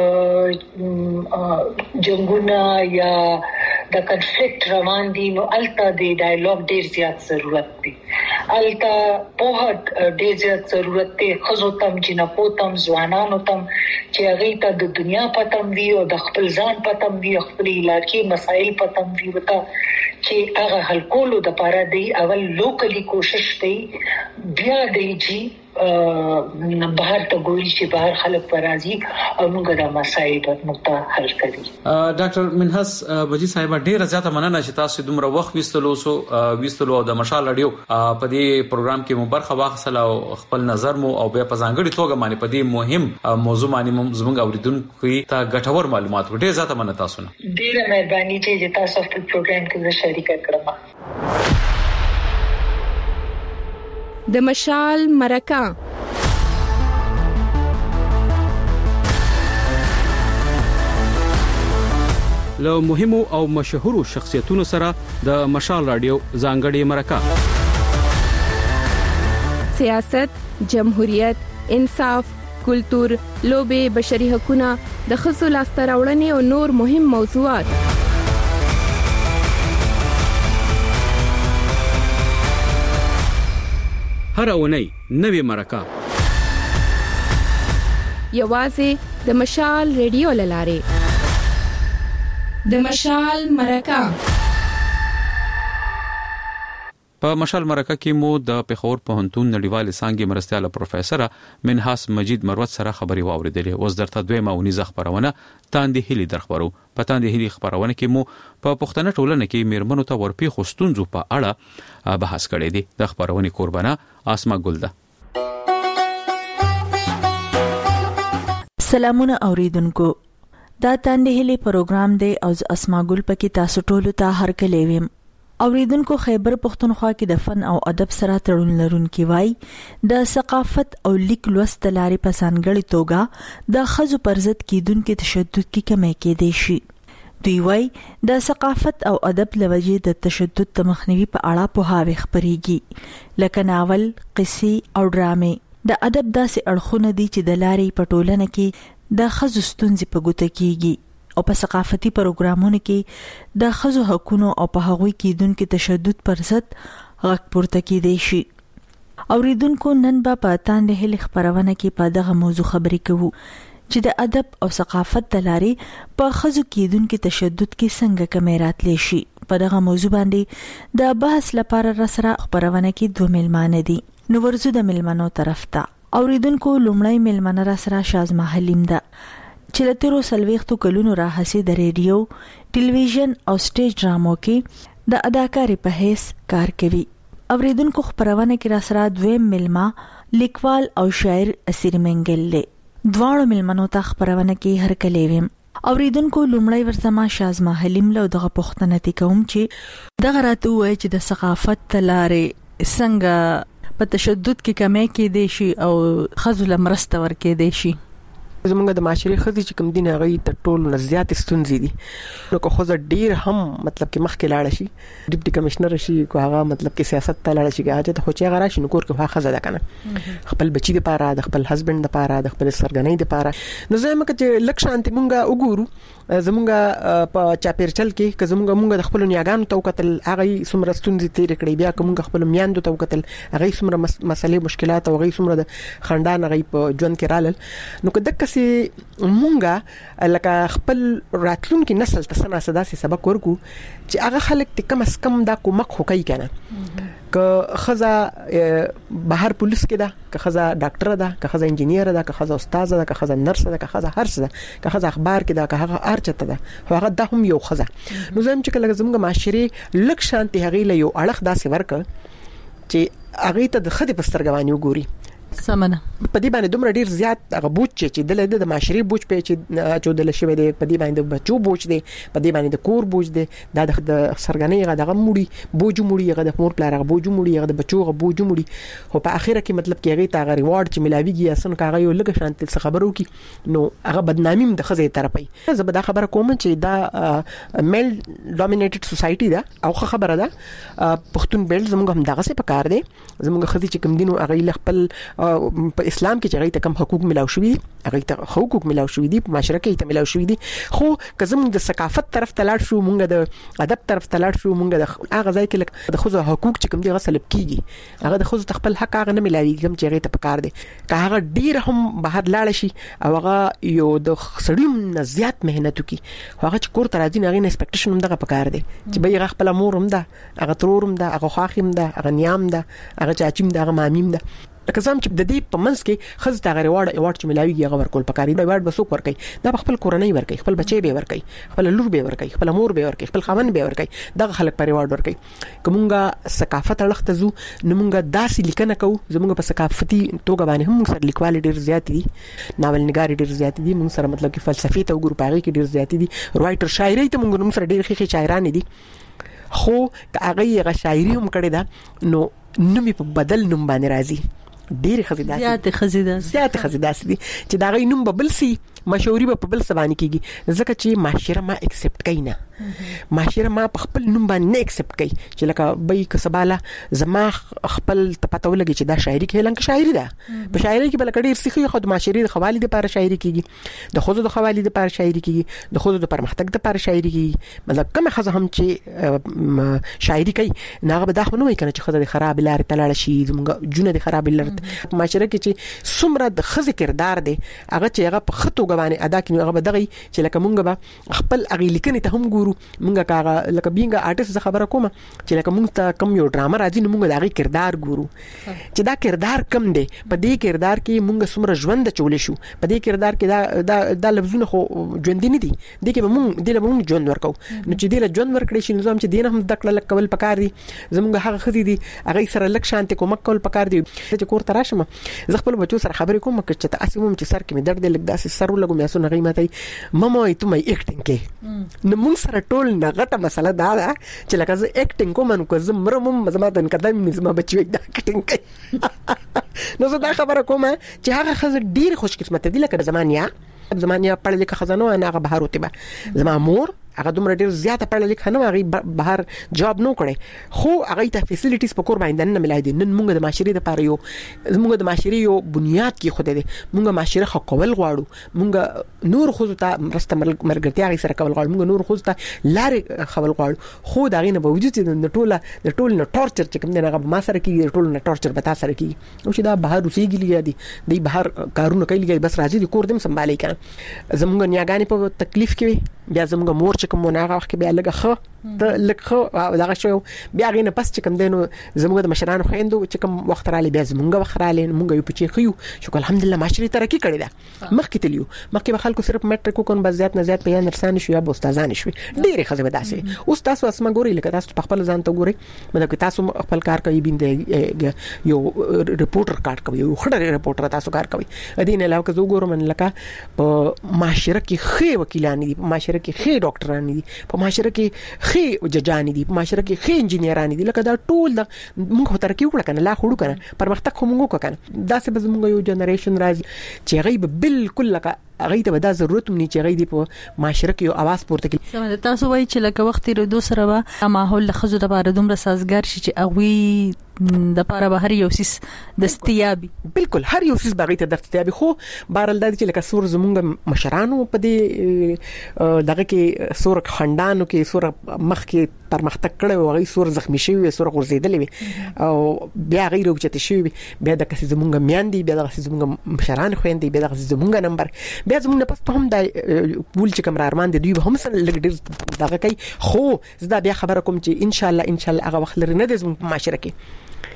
جنگونه یا د کنفلیکټ روان دي نو الته د ډایالوګ ډیر زیات ضرورت دی الته په ډیر زیات ضرورت دی خزو تم جنپو تم ځوانانو تم چې هغه ته د دنیا پتم وی او د خپل ځان پتم وی خپل علاقې مسایل پتم وی وتا چې هغه حل کولو د لپاره دی اول لوکلی کوشش دی بیا دی چې بهر ته ګوري چې بهر خلک پرازي او موږ د مسایل په مقطع حل کړي ډاکټر منحس بجی صاحب ډیره زیاته مننه چې تاسو دومره وخت وستلو سو وستلو د مشال رادیو په دې پروګرام کې مو برخه واخصله او خپل نظر مو او بیا په ځانګړي توګه باندې په دې مهم موضوع باندې زموږ اوریدونکو ته ګټور معلومات ډیره زیاته مننه تاسو نه ډیره مهرباني چې تاسو په پروګرام کې شریک کړم د مشال مرکه له مهمو او مشهورو شخصیتونو سره د مشال رادیو ځانګړي مرکه سیاست، جمهوریت، انصاف، کلتور، لوبه، بشري حقوقونه، د ښځو لاسته راوړنې او نور مهم موضوعات هر اونۍ نوې مرکه یوازې د مشال ریډیو لاره د مشال مرکه په مشال مرکه کې مو د پیښور پوهنتون نړیوال څانګې مرستيال پروفیسور منحاس مجید مروت سره خبري واوریدلې اوس درته دویمه اونیزه خبرونه تاندې هلي درخبرو په تاندې هلي خبرونه کې مو په پښتنه ټولنه کې میرمنو ته ورپی خوستونزو په اړه بحث کړی دی د خبرونه قربانه آسما ګلده سلامونه اوریدونکو دا تاندې هلي پروګرام دی او اسما ګل پکې تاسو ټولو ته هر کله ویم اوریدونکو خیبر پښتونخوا کې د فن او ادب سره تړون لرونکي وای د ثقافت او لیک لوست لارې په ځانګړي توګه د خزو پرزت کیدونکو تشدد کې کمی کېدې شي دوی وای د ثقافت او ادب لوجې د تشدد د مخنیوي په اړه په هاوی خبريږي لکه ناول، قصې او ډرامې د ادب داسې اړخونه دي چې د لارې په ټولنه کې د خزو ستونزې په ګوته کېږي او په ثقافتي پروګرامونو کې د خزو حقوقو او په هغوی کې دونکو تشدد پر ضد غږ پورته کېدی شي اوریدونکو نن به په تاندې هلي خبرونه کې په دغه موضوع خبرې کوو چې د ادب او ثقافت د لارې په خزو کې دونکو تشدد کې څنګه کمی راتلی شي په دغه موضوع باندې د بحث لپاره را سره خبرونه کې دوه ملمانه دي نو ورزو د ملمنو طرف ته اوریدونکو لومړی ملمنه را سره شازما حلیم ده چې لترو سلويختو کلونو راهسي د ریډیو، ټلویزیون او سټیج ډرامو کې د اداکاري په حیث کار کوي. اوریدونکو خبرونه کې را سره دویم ملما لیکوال او شاعر اسیر منګل له دواړو ملمنو ته خبرونه کې هر کله ویم. اوریدونکو لومړی ورزما شازما حلیم له دغه پوښتنه تی کوم چې دغه راته وایي چې د ثقافت تلارې څنګه په تشدد کې کمی کې دي شي او خزل مرسته ور کې دي شي. زمونږ د معاشري خزي چې کوم دین هغه ته ټول نه زیات ستونزې دي. نو که خو ډیر هم مطلب کې مخ کې لاړ شي ډیپټي کمشنر شي کو هغه مطلب کې سیاست ته لاړ شي هغه ته خو چې هغه راشي نو کور کې هغه خزه ده کنه خپل بچی د پاره د خپل هسبند د پاره د خپل سرګنۍ د پاره. نو زه مکه چې لک شانتي مونږه وګورو زمونږ په چاپیرچل کې که زمونږ مونږ د خپل نیاګانو ته وکتل هغه سمره ستونزې تیر کړې بیا کومه خپل میاندو ته وکتل هغه سمره مسلې مشکلات او هغه سمره د خندان هغه په ژوند کې رالل. نو که دک سي مونږه لکه خپل راتلونکي نسل ته سنا صدا سي سبق ورکو چې هغه خلک ته کم اس کم دا کومک هو کوي کنه که خزا بهر پولیس کې ده که خزا ډاکټر ده که خزا انجینیر ده که خزا استاد ده که خزا نرس ده که خزا هرڅ ده که خزا اخبار کې ده که هغه ارچته ده هغه د هم یو خزا. نو زم چې کله زموږ معاشري لک شانتي هغه له یو اړخ داسې ورک چې هغه ته د خدي پسترګوانی وګوري سمنه په دې باندې دومره ډیر زیات هغه بوج چې د د معاشري بوج په چې چودل شوی دی په دې باندې بچو بوج دی په دې باندې د کور بوج دی دا د سرګنۍ غا دغه موړي بوج موړي غا د مور پلار غا بوج موړي غا د بچو غا بوج موړي خو په اخره کې مطلب کې هغه ته ریوارډ چې ملاويږي اسن کاغه یو لګ شانت څه خبرو کې نو هغه بدنامي د خزې طرفي زه به دا خبره کوم چې دا میل ډومینیټډ سوسايټي ده او خبره ده پښتون بیل زموږ هم دغه څه پکار دی زموږ خزې چې کوم دینو هغه خپل په اسلام کې چې هغه ته کم حقوق ملاو شوي هغه ته حقوق ملاو شوي دي په معاشره کې ته ملاو شوي دي خو که زموږ د ثقافت طرف ته لاړ شو مونږ د ادب طرف ته لاړ شو مونږ د هغه ځای کې د خزو حقوق چې کوم دي غسل کیږي هغه د خزو خپل حق هغه نه ملاوي کوم چې هغه ته پکار دي که هغه ډیر هم بهر لاړ شي او هغه یو د سړیو نه زیات مهنت وکي هغه چې کور ته راځي هغه انسپیکټیشن هم دغه پکار دي چې به هغه خپل امور هم ده هغه ترور هم ده هغه خاخیم ده هغه نیام ده هغه چاچیم ده هغه مامیم ده لکه زم چې د دې په منځ کې خزه تا غریواړ ایوارډ چې ملاويږي هغه ورکول پکاري دا ایوارډ بسوک ورکي دا خپل کورنۍ ورکي خپل بچي به ورکي خپل لور به ورکي خپل امور به ورکي خپل خاون به ورکي دا خلک پر ایوارډ ورکي کومه ثقافت اړخ ته زو نمونګه داسې لیکنه کو زمونږ په ثقافتي توګه باندې هم سره لیکوال ډیر زیات دي ناول نگار ډیر زیات دي مونږ سره مطلب کې فلسفي ته وګورو پاره کې ډیر زیات دي رائټر شاعري ته مونږ نوم سره ډیر خې شاعران دي خو هغه غ شاعري هم کړی دا نو نومي په بدل نوم باندې راځي ډېر خزیداسي زیات خزیداسي زیات خزیداسي دي چې دا غي نوم ببل سي مشوري په بل سبانی کیږي ځکه چې معاشره ما اکسپټ کینا معاشره ما په خپل نوم باندې نه اکسپټ کوي چې لکه به کسباله زما خپل تپاتو لګي چې دا شاعري کې لنګ شاعري ده په شاعري کې بل کډیر سخي خود معاشري د خوالي د لپاره شاعري کیږي د خوځو د خوالي د لپاره شاعري کیږي د خوځو د پرمختګ د لپاره شاعري کیږي مطلب کوم خزه هم چې شاعري کوي ناغه به داخله وي کنه چې خزه د خراب لار تلاړ شي زموږ جونه د خراب لار معاشره کې چې څومره د خزه کردار دی هغه چې هغه په خطو غوانه ادا کوي هغه بدغي چې لکه مونږ به خپل اغي لیکنه ته هم ګورو مونږه کاغه لکه بینګه آرټیست خبره کوم چې لکه مونږ ته کم یو ډرامه راځي نو مونږ دغه کردار ګورو چې دا کردار کم دی په دې کردار کې مونږ څومره ژوند چولې شو په دې کردار کې دا دا لفظونه خو ژوند نه دي د کې مونږ د مونږ ژوند ورکو نو چې د ژوند ورکړې شي نظام چې دینه هم دکړه لک کول پکار دي زمونږ هغه خدي دي هغه سره لک شانته کومک کول پکار دي چې کور تراشم زه خپل بچو سره خبرې کوم چې تاسو هم چې سر کې مې درد لګ داسې سر ولګم یا سونه غیمته ماما ای ته مې اکټینګ کې نو موږ سره ټول نه غټه مسله دا ده چې لکه زه اکټینګ کوم نو که زه مرم زما د قدم مې زما بچو دا اکټینګ کوي نو زه دا خبره کوم چې هغه خزه ډیر خوش قسمت دي لکه زمانیا زمانیا پړل لیکه خزانو انا هغه بهر وته زما مور هغه دومره ډیر زیاته پړل لیکه نو هغه بهر جاب نو کړي خو هغه ته فیسیلیټیز په کور باندې نه ملای دي نن موږ د معاشري د پاره یو موږ د معاشري یو بنیاد کې خو دې موږ معاشره خو کول غواړو موږ نور خو ته مرسته مرګتیا غي سره کول غواړو موږ نور خو ته لارې خول غواړو خو دا غي نه وجود د ټوله د ټول نه ټورچر چې کوم نه هغه ما سره کې ټول نه ټورچر به تاسو سره کې او چې دا بهر وسیږي لګي دي د بهر کارونه کوي بس راځي د کور دم سمبالي کنه زموږ نیاګانی په تکلیف کې بیا زموږ مور چې کوم نه هغه کې بیا لګه خو ته لکه دغه شو بیا غینه پس چې کوم دینو زموږ د مشرانو خويندو چې کوم وخت را لې بیا زموږ وخت را لې موږ یو پچې خيو شکر الحمدلله معاشري ترقی کړې ده مخکې تلیو مخکې به خلکو صرف میټریک کوون بس زیات نه زیات په نرسان شو یا استادان شو ډېرې خزه بداسه اوس تاسو اسمه ګوري لکه تاسو په خپل ځان ته ګوري مده تاسو خپل کار کوي بینده یو ریپورټر کار کوي یو خړه ریپورټر تاسو کار کوي ادینه علاوه که زه ګورم لکه په معاشره کې خې وکیلان دي په معاشره کې خې ډاکټران دي په معاشره کې خې ججان دي په معاشره کې خې انجینران دي لکه دا ټول د موږ ترقی وکړه کنه لا خړو کنه پرمختګ کوم وکړه کنه دا څه به موږ یو جنریشن راځي چې غیب بالکل لکه هغه ته دا ضرورت مونږ چې هغه دی په معاشره کې یو आवाज پورته کړي سمه تاسو وایي چې لکه وخت ر دوه سره وا ماحول له خزو د بار دومره سازګار شي چې اغوي د پاره به هر یو سیس دستیابي بالکل هر یو سیس باغی ته دستیابي خو بهرل د چې لکه سور زمونږ مشرانو په دې دغه کې سور خندانو کې سور مخ کې پرمختګ کړي او هغه سور زخمی شوی سور غورځیدلې او بیا غیر وجته شوی بیا د کسي زمونږ میاندې بیا د کسي زمونږ مشران خويندې بیا د کسي زمونږ نمبر بیا زمونږ پس په هم د ول چې کوم ارمان دي دوی به هم سره لګ ډیر دغه کوي خو زدا بیا خبره کوم چې ان شاء الله ان شاء الله هغه وخت لري نه د زمونږ معاشره کې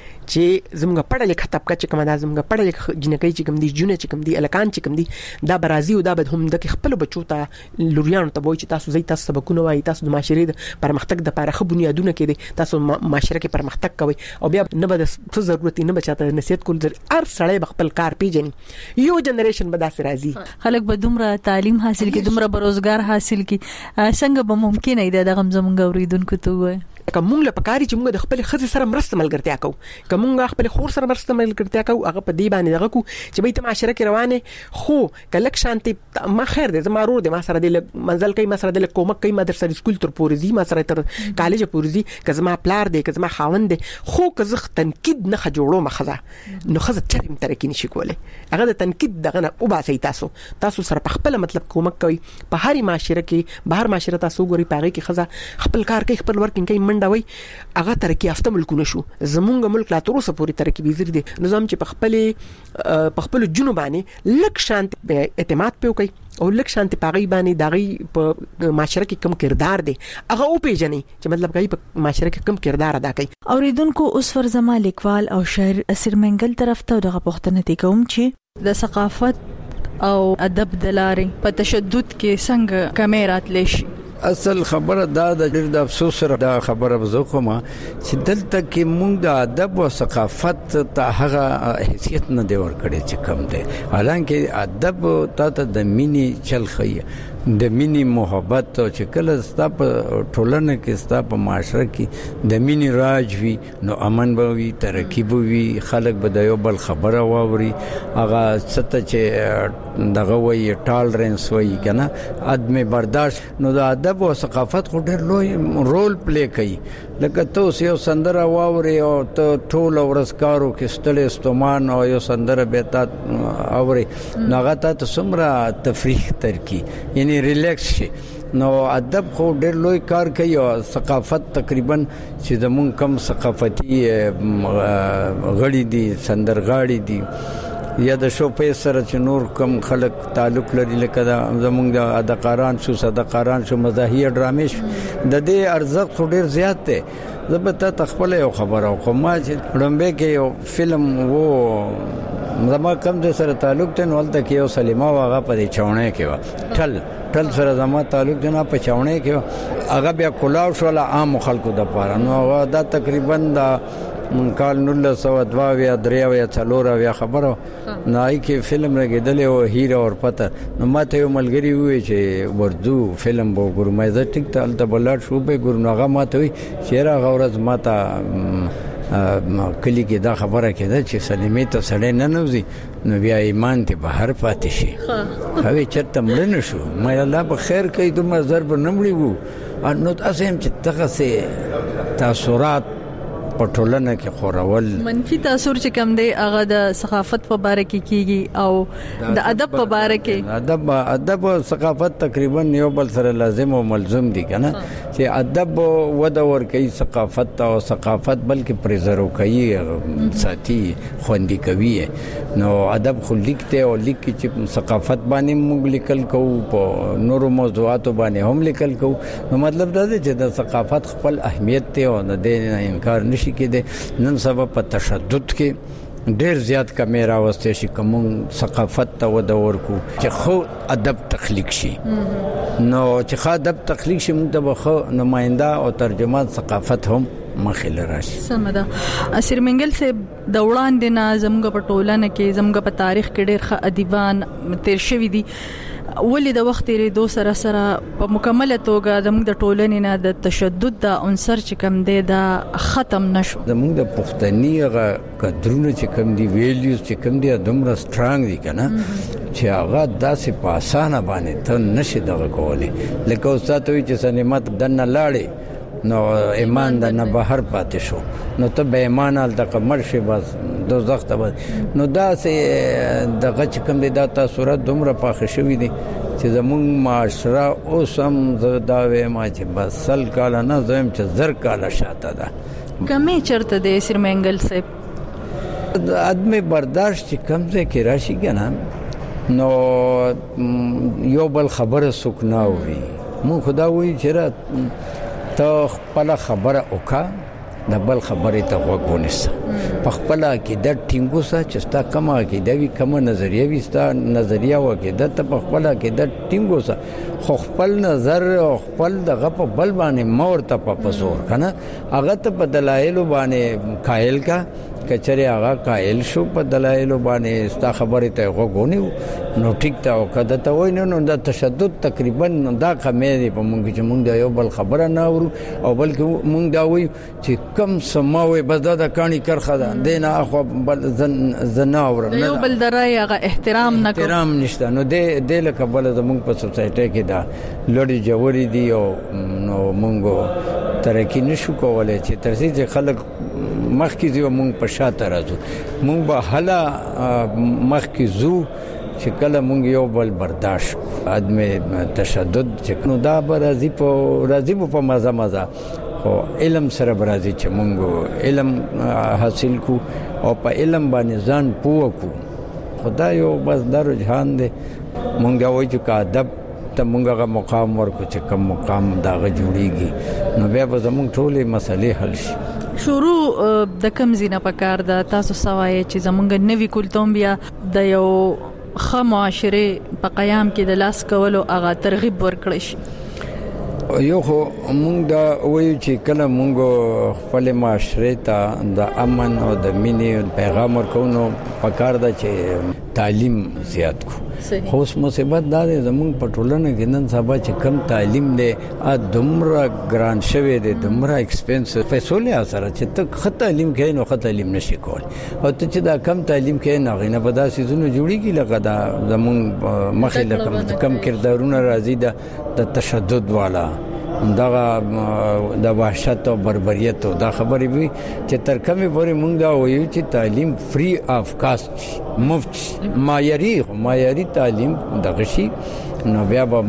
چې زموږ پړه لیکه طبقه چې کوم دا زموږ پړه لیکه جنکې چې کوم دي جونه چې کوم دي الکان چې کوم دي دا برازي او دا به هم د خپل بچو ته لوريان ته وایي چې تاسو زی تاسو سبقونه وایي تاسو د معاشري د پرمختګ د لپاره خو بنیادونه کې تاسو معاشره کې پرمختګ کوي او بیا نه به څه ضرورت نه بچاته نصیحت کول در هر سړی خپل کار پیژني یو جنریشن به داسې راځي خلک به دومره تعلیم حاصل کړي دومره بروزګار حاصل کړي څنګه به ممکن نه دی دا غم زمونږ اوریدونکو ته وایي کومه لپاره چې موږ د خپل خزي سره مرسته ملګرتیا کوو کومه خپل خور سره مرسته ملګرتیا کوو هغه په دی باندې دغه کو چې به ته معاشره کې روانه خو کلک شانتي ما خیر دې زما ورو دې ما سره دې منزل کوي ما سره دې کومک کوي ما در سره سکول تر پورې دي ما سره تر کالج پورې دي کزما پلار دې کزما خاوند دې خو کزخ تنقید نه جوړو مخزه نو خزه چرېم ترکې نشي کوله هغه د تنقید دغه نه او باسي تاسو تاسو سره په خپل مطلب کومک کوي په هري معاشره کې بهر معاشره تاسو ګوري پاغي کې خزه خپل کار کوي خپل ورکینګ کوي منډوي هغه ترقی یافته ملکونه شو زمونږ ملک لا تر اوسه پورې ترقی وزیر دي نظام چې په خپل په خپل جنوبانه لک شانت اعتماد په کوي او لک شانت پاغي باندې داغي په معاشره کې کم کردار دي هغه او پیژني چې مطلب کوي په معاشره کې کم کردار ادا کوي اوریدونکو اوس ورزما لیکوال او شاعر اسیر منګل طرف ته دغه پوښتنه دي کوم چې د ثقافت او ادب دلاري په تشدد کې څنګه کمیرات لشي اصل خبره دا د ډېر د افسوس سره دا خبره وزوخمه چې دلته کې موږ د ادب او ثقافت ته هغه حیثیت نه دی ورکړی چې کم دی حالانکه ادب ته د مینی چل خي د مینی محبت او چې کله ستا په ټولنه کې ستا په معاشره کې د مینی راج وي نو امن به وي ترقی به وي خلک به د یو بل خبره واوري هغه ست چې دغه وي ټالرنس وي کنه عدم برداشت نو د ادب او ثقافت خو ډېر لوی رول پلی کوي لکه تاسو یو سندره واوري او ته ټول ورسکارو کې ستړي استومان او یو سندره به تا اوري ناغه ته څومره تفریح ترکی یعنی ریلیکس شي نو ادب خو ډېر لوی کار کوي او ثقافت تقریبا چې زمون کم ثقافتي غړي دي سندرغاړي دي یا د شو په سره چې نور کم خلک تعلق لري لکه زمونږ د اداکاران شو صدقاران شو مزاحیه ډرامې شو د دې ارزښت خو ډېر زیات دی زبته تخپل یو خبره او ما چې لومبه کې یو فلم وو زما کم د سره تعلق ته نولته کې یو سلیما واغه په چاونه کې و ټل ټل سره زما تعلق نه په چاونه کې هغه بیا کولاو شو له عام خلکو د پاره نو دا تقریبا د کال نول سو دوا ویا دریا ویا څلور ویا خبرو نای کې فلم راګدل او هیرو اور پته نو ماته یو ملګری وی چې ورځو فلم بو ګور مې زه ټیک ته الته بلار شو به ګور نوغه ماته وی چیرې غورز ماته کلی کې دا خبره کېده چې سلیمې ته سړی نه نوځي نو بیا ایمان ته بهر پاتې شي هغه چرته مړ نه شو مې الله په خیر کوي دومره ضرب نه مړی وو نو تاسو هم چې تاسو تاثرات پټولنه کې خورول. منفي تاثیر چې کم دی هغه د ثقافت په باره کې کیږي او د ادب په باره کې. ادب ادب او ثقافت تقریبا یو بل سره لازم او ملزم دي کنه چې ادب وده ور کوي ثقافت او ثقافت بلکې پریزرو کوي ساتي خوندي کوي. نو ادب خو لیکته او لیک چې ثقافت باندې موږ لیکل کوو په نورو موضوعاتو باندې هم لیکل کوو. نو مطلب دا دی چې د ثقافت خپل اهمیت ته او د دې انکار نشي کېده. نن سبا په تشدد کې ډېر زیات کمی راوستي شي کوم ثقافت ته وده ورکو چې خو ادب تخلیق شي. نو چې خو ادب تخلیق شي موږ ته خو نماینده او ترجمان ثقافت هم مخې لراشي. سمدا اسیر منګل سے د وړاندې نه زموږ په ټولنه کې زموږ په تاریخ کې ډېر ښه ادیبان تیر شوي دي. ولې د وخت لري دو سره سره په مکمله توګه زموږ د ټولنې نه د تشدد د عنصر چې کم دی دا ختم نشو. زموږ د پښتني هغه قدرونه چې کم دي ویلیوز چې کم دي دومره سترانګ دي کنه چې هغه داسې په اسانه باندې ته نشي دغه کولی. لکه استاد وی چې سنمت دنه لاړې نو ایمان د نه بهر پاتې شو نو ته به ایمان ال د قمر شي بس دوزخ ته. نو دا سه د غچ کم دي دا تاثیرات دومره پاخه شوی دي چې زموږ معاشره اوس هم زدا وې ما چې بس سل کال نه زم چې زر کال شاته ده. کمې چرته دې سر منګل صاحب د ادمه برداشت چې کم ځای کې راشي کنه نو یو بل خبره سکناوي. مو خدا وی چې ته خپل خبره وکا د بل خبره ته وګونیسه په خپل کې د ټینګو سره چې ستا کومه کې د وی کومه نظریه وي ستا نظریه وکي د ته په خپل کې د ټینګو سره خو خپل نظر او خپل دغه په بل باندې مور ته په پزور کنه هغه ته په دلایل باندې قائل کا کچره هغه قائل شو په دلایل باندې ستا خبره ته وګونیو نو ټیک ته او کده ته وای نه نو د تشدد تقریبا دا کمې دی په مونږ چې مونږ د یو بل خبره نه اورو او بلکې مونږ دا وای چې کم سماوي بدا د کانی کرخه ده دینه اخو بل زن زناور نه یو بل درای هغه احترام نه احترام نشته. نو د د لکه بل زمونږ په سوسایټي کې دا لړی جوړی دی او نو مونږ ترقی نشو کولای چې ترڅو چې خلک مخکې زو مونږ په شاته راځو. مونږ به هلا مخکې زو چې کله مونږ یو بل برداشت ادمه تشدد چې نو دا به راځي په راځي په مزه مزه خو علم سره برازي چې مونږ علم حاصل کو او په علم باندې ځان پوه کو. خدای یو بس درو جهان دې مونږ وایو چې ادب ته مونږه مقام ورکو چې کوم مقام داغه جوړیږي نو بیا به زمونږ ټولې مسلې حل شي. شروع د کم زینه پکار د تاسو سوای چې زمونږ نوی کلتوم بیا د یو خه معاشره په قیام کې د لاس کولو هغه ترغیب ورکړی شي. یو خو مونږ دا وایو چې کله مونږ خپل معاشره ته د امن او د مینې پیغام ورکونو پکار دا چې تعلیم زیات کو. خو اوس مصیبت دا دی زمونږ په ټولنه کې نن سبا چې کم تعلیم دی ا دومره ګران شوی دی دومره ایکسپنسیو فیصله سره چې ته خط تعلیم کې نو خط تعلیم نشي کول او ته چې دا کم تعلیم کې نه غینه په داسې زونو جوړیږي لکه دا زمونږ مخې لکه کم کردارونه راځي د تشدد والا دغه د وحشت او بربریت او دا خبرې وي چې تر کومه پورې مونږ دا وایو چې تعلیم فری اف کاست مفت معیاري معیاري تعلیم دغه شي نو بیا به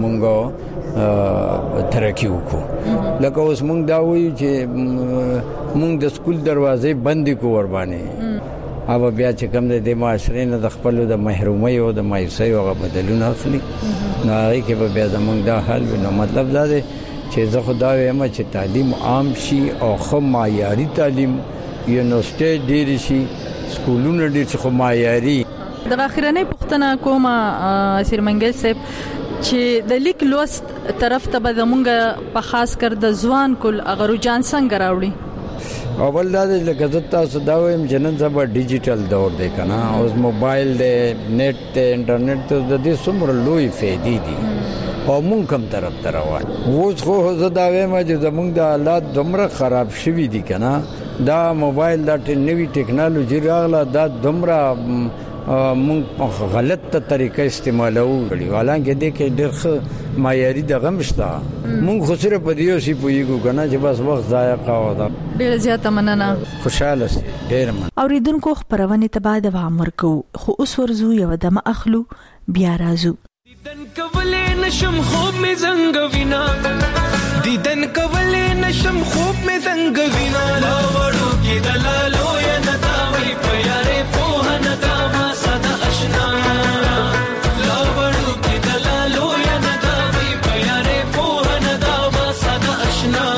مونږ ترقی وکړو. لکه اوس مونږ دا وایو چې مونږ د سکول دروازې بندې کو ور باندې او بیا چې کوم د معاشرې نه د خپل د محرومۍ او د مایوسۍ او بدلونه اخلي نو هغه کې به بیا زمونږ دا حل نو مطلب دا دی چې زه خدا وایم چې تعلیم عام شي او خو معیاري تعلیم یونیورسيټي ډیر شي سکولونه ډیر شي خو معیاري. د اخرنۍ پښتنه کومه سر منګل صاحب چې د لیک لوست طرف ته به زمونږ په خاص کر د ځوان کول اغروجان څنګه راوړي. اول دا د لګزت تاسو دا وایم چې نن سبا ډیجیټل دور دی کنه اوس موبایل دی نت دی انټرنیټ ته د دې څومره لوی فائدې دي او مونږ کوم طرف ته روان. اوس خو زه دا وایم چې زمونږ د حالات دومره خراب شوي دي کنه دا موبایل دا نوې ټیکنالوژي راغله دا دومره مونږ غلط طریقه استعمالو کړی حالانکه دې کې ډېر معیاري دغه مشته مونږ خو سره په دیو سي پویګو کنه چې بس وخت ضایع کاوه دا ډېر زیاته مننه. خوشاله سي ډېر مننه. اوریدونکو خبرونه ته د دوام ورکو خو اوس ورزو یو دمه اخلو بیا رازو. دیدن کولې نشم خوب می زنګ وینا دیدن کولې نشم خوب می زنګ وینا لا وړو کې دلالو یا نتا وای پیارې په نتا ما صدا آشنا لا وړو کې دلالو یا نتا وای پیارې په نتا ما صدا آشنا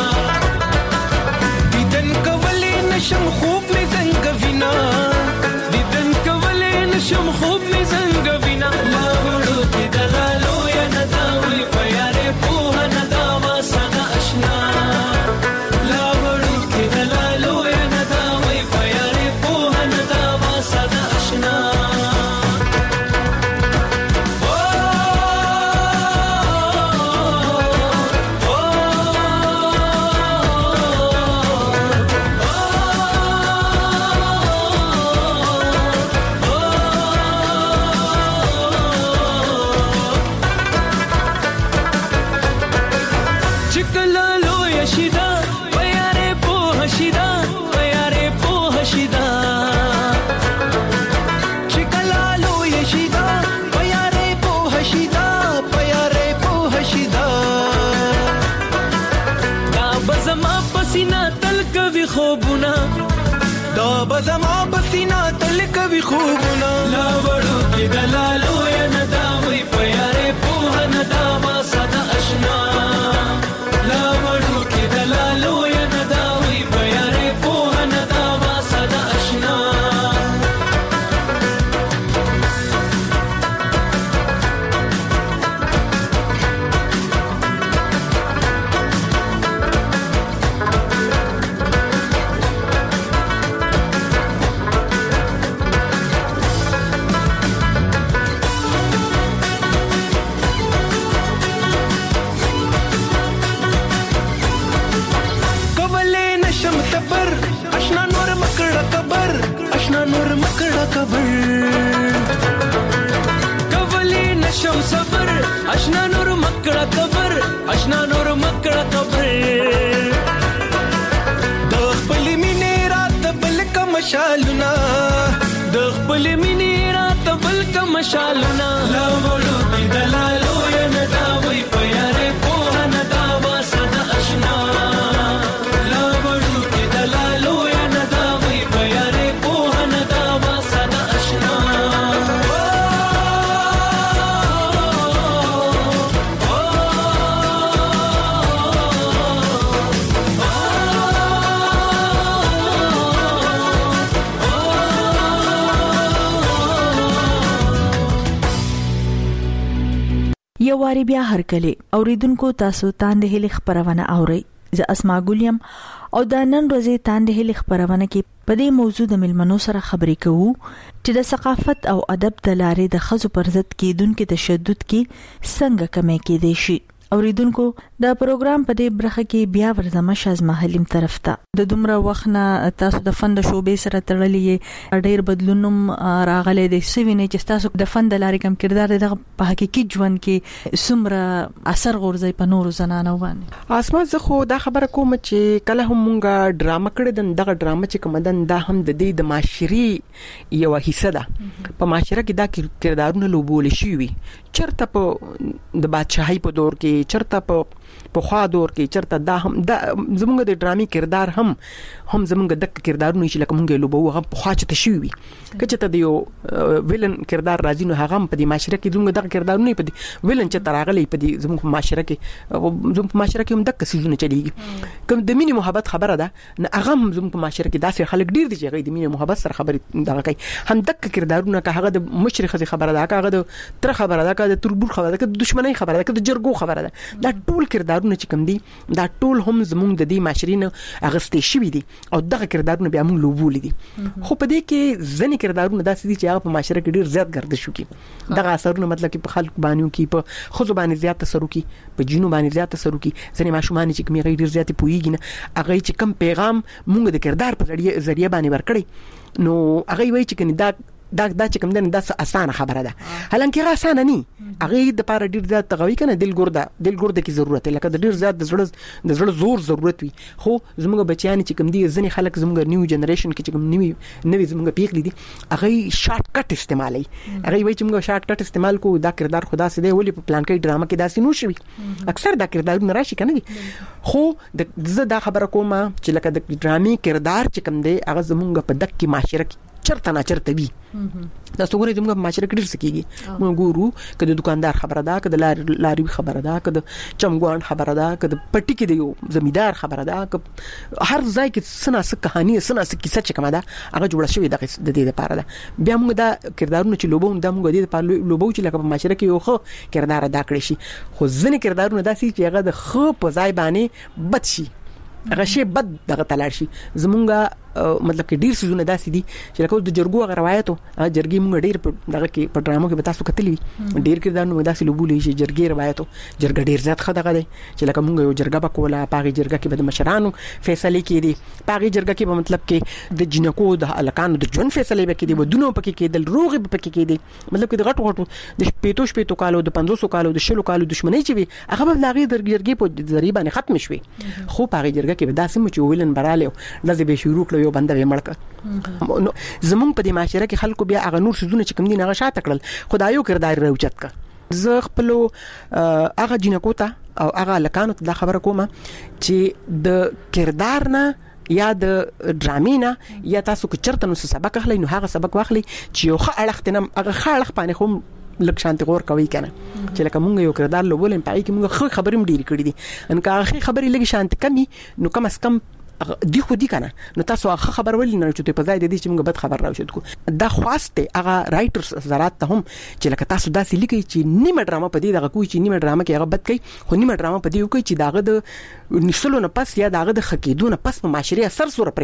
دیدن کولې نشم خوب می زنګ وینا دیدن کولې نشم خوب می زنګ وینا لا خوبونه دا بزما بسینا تل کوي خوبونه لا وړو کې دلالو یا ندا وي پیارې په ندا ما صدا آشنا لا وړو کې دلالو یا ندا وي پیارې په ندا ما صدا آشنا اشنا نور مکڑا قبر اشنا نور مکڑا قبر د خپل مینې رات بل کا مشالونه د خپل مینې رات بل کا مشالونه لا وړو کې دلالو یا ندا وای پیارې په ندا وا صدا آشنا لا وړو کې دلالو یا ندا وای پیارې په ندا وا صدا آشنا یو واری بیا هرکلی اوریدونکو تاسو تاند هلي خبرونه اوري ز اسما ګولیم او د نن ورځې تاند هلي خبرونه کې په دې موضوع د ملمنو سره خبرې کوو چې د ثقافت او ادب د لارې د خزو پر ضد کېدونکو تشدد کې څنګه کمې کېدې شي. اوریدونکو دا پروګرام په دې برخه کې بیا ورزمه شازما حلیم طرف ته د دومره وخت نه تاسو د فن د شوبې سره تړلې ډېر بدلونم راغلي دي سوینه چې تاسو د فن د لارې کم کردار د په حقيقي ژوند کې سمره اثر غورځي په نورو زنانو باندې. اسما زه خو دا خبره کوم چې کله هم مونږه ډرامه کړې دغه ډرامه چې کوم دن دا هم د دې د معاشري یو حصہ ده په معاشره کې دا کردارونه لوبول شي وي چرته په د بادشاہي په دور کې چرته په په خوا دور کې چرته دا هم دا زمونږ د ډرامي کردار هم هم زمونږ د کردارونو چې لکه مونږ لوبو هغه په خوا چته شي وي کچته د یو ویلن کردار راځي نو هغه په دې معاشره کې زمونږ د کردارونو په دې ویلن چې تراغلي په دې زمونږ معاشره کې زمونږ په معاشره کې هم د کسيزونه چلیږي کوم د مینې محبت خبره ده نه هغه هم زمونږ په معاشره کې داسې خلک ډیر دي چې هغه د مینې محبت سره خبرې دغه کوي هم د کردارونو که هغه د مشرخه خبره ده هغه د تر خبره ده د تربور خبره ده د دشمنی خبره ده د جرګو خبره ده دا ټول کردارونه چې کوم دي دا ټول هم زمونږ د دې معاشرینو اغستې شوی دي او دغه کردارونه بیا موږ لوبول دي خو په دې کې ځنې کردارونه داسې دي چې هغه په معاشره کې ډیر زیات گردش وکړي دغه اثرونه مطلب کې په خلک باندې کې په خزو باندې زیات تاثیر وکړي په جنو باندې زیات تاثیر وکړي ځنې ماشومان چې کوم غیر زیات پوېږي نه هغه چې کم پیغام موږ د کردار په ذریعہ ذریعہ باندې ورکړي نو هغه وایي چې کني دا دا دا چې کوم د داسه اسانه خبره ده حالانکه هغه اسانه نه هغه د پاره ډیر زیات تغوي کنه دل ګورده دل ګورده کی ضرورت لکه د ډیر زیات د زړه د زړه زور ضرورت وي خو زموږ بچیان چې کوم دي ځنې خلک زموږ نیو جنریشن کې چې کوم نیو نوې زموږ پیغلي دي هغه شارټ کټ استعمالي هغه وایي چې موږ شارټ کټ استعمال کو دا کردار خدا سي دی ولې په پلان کې ډرامه کې داسې نو شي اکثر دا کردارونه راشي کنه دي خو د زه دا خبره کوم چې لکه د ډرامې کردار چې کوم دی هغه زموږ په دک کې معاشره کې چرته نه چرته وي دا څنګه زموږ معاشره کې ډیر سکیږي موږ ګورو کله د دکاندار خبره ده کله لاري خبره ده کله چمګوان خبره ده کله پټی کې دی یو زمیدار خبره ده هر ځای کې سنا سک کہانی سنا سک کیسه چې کومه ده هغه جوړه شوې ده د دې لپاره ده بیا موږ دا کردارونه چې لوبو د موږ د لپاره لوبو چې لکه په معاشره کې یو خو کردار ادا کړی شي خو ځنې کردارونه داسي چې هغه د خو په ځای باندې بد شي هغه شی بد دغه تلار شي زمونږه مطلب کې ډیر سيزونه داسې دي چې لکه د جرګو غ روایتو جرګي مونږ ډیر دغه کې په ډرامو کې به تاسو کتلې ډیر کې دا نو داسې لوبولې شي جرګي روایتو جرګ ډیر زیات خدغه دی چې لکه مونږ یو جرګه پکولا پاغي جرګه کې به د مشرانو فیصله کړي پاغي جرګه کې به مطلب کې د جنکو د الکانو د ژوند فیصله به کړي ودونو پکې کېدل روغ به پکې کېدي مطلب کې د غټو غټو د پېتو شپېتو کالو د پنځوس کالو د شلو کالو دښمنۍ چې وي هغه به لاغي د جرګي په ذریعہ باندې ختم شوي خو پاغي جرګه کې به داسې مچ ویلن براله لږه به شروع کړو یو بنده مړک زمون په دې معاشره کې خلکو بیا هغه نور سيزونه چې کوم دي هغه شاته کړل خدایو کردار راوچت کا زه خپل هغه جنکو ته او هغه لکانو ته دا خبره کوم چې د کردار نه یا د ډرامې نه یا تاسو کو چرته نو سبق اخلي نو هغه سبق واخلي چې یو ښه اړخ تنم هغه ښه اړخ باندې هم لک شانتي غور کوي کنه چې لکه مونږ یو کردار لولم پای کې مونږ خو خبرې مډيري کړې دي ان کا خبرې لګي شانتي کمی نو کم اس کم دی خو دی کنه نو تاسو هغه خبر ولې نه چې په ځای د دې چې موږ بد خبر راوښد کو دا خواسته هغه رائټرز زرات ته هم چې لکه تاسو داسې لیکي چې نیمه ډرامه په دې دغه کوی چې نیمه ډرامه کې هغه بد کوي خو نیمه ډرامه په دې کوي چې داغه د نسلو نه پس یا داغه د خکېدو نه پس په معاشري اثر سره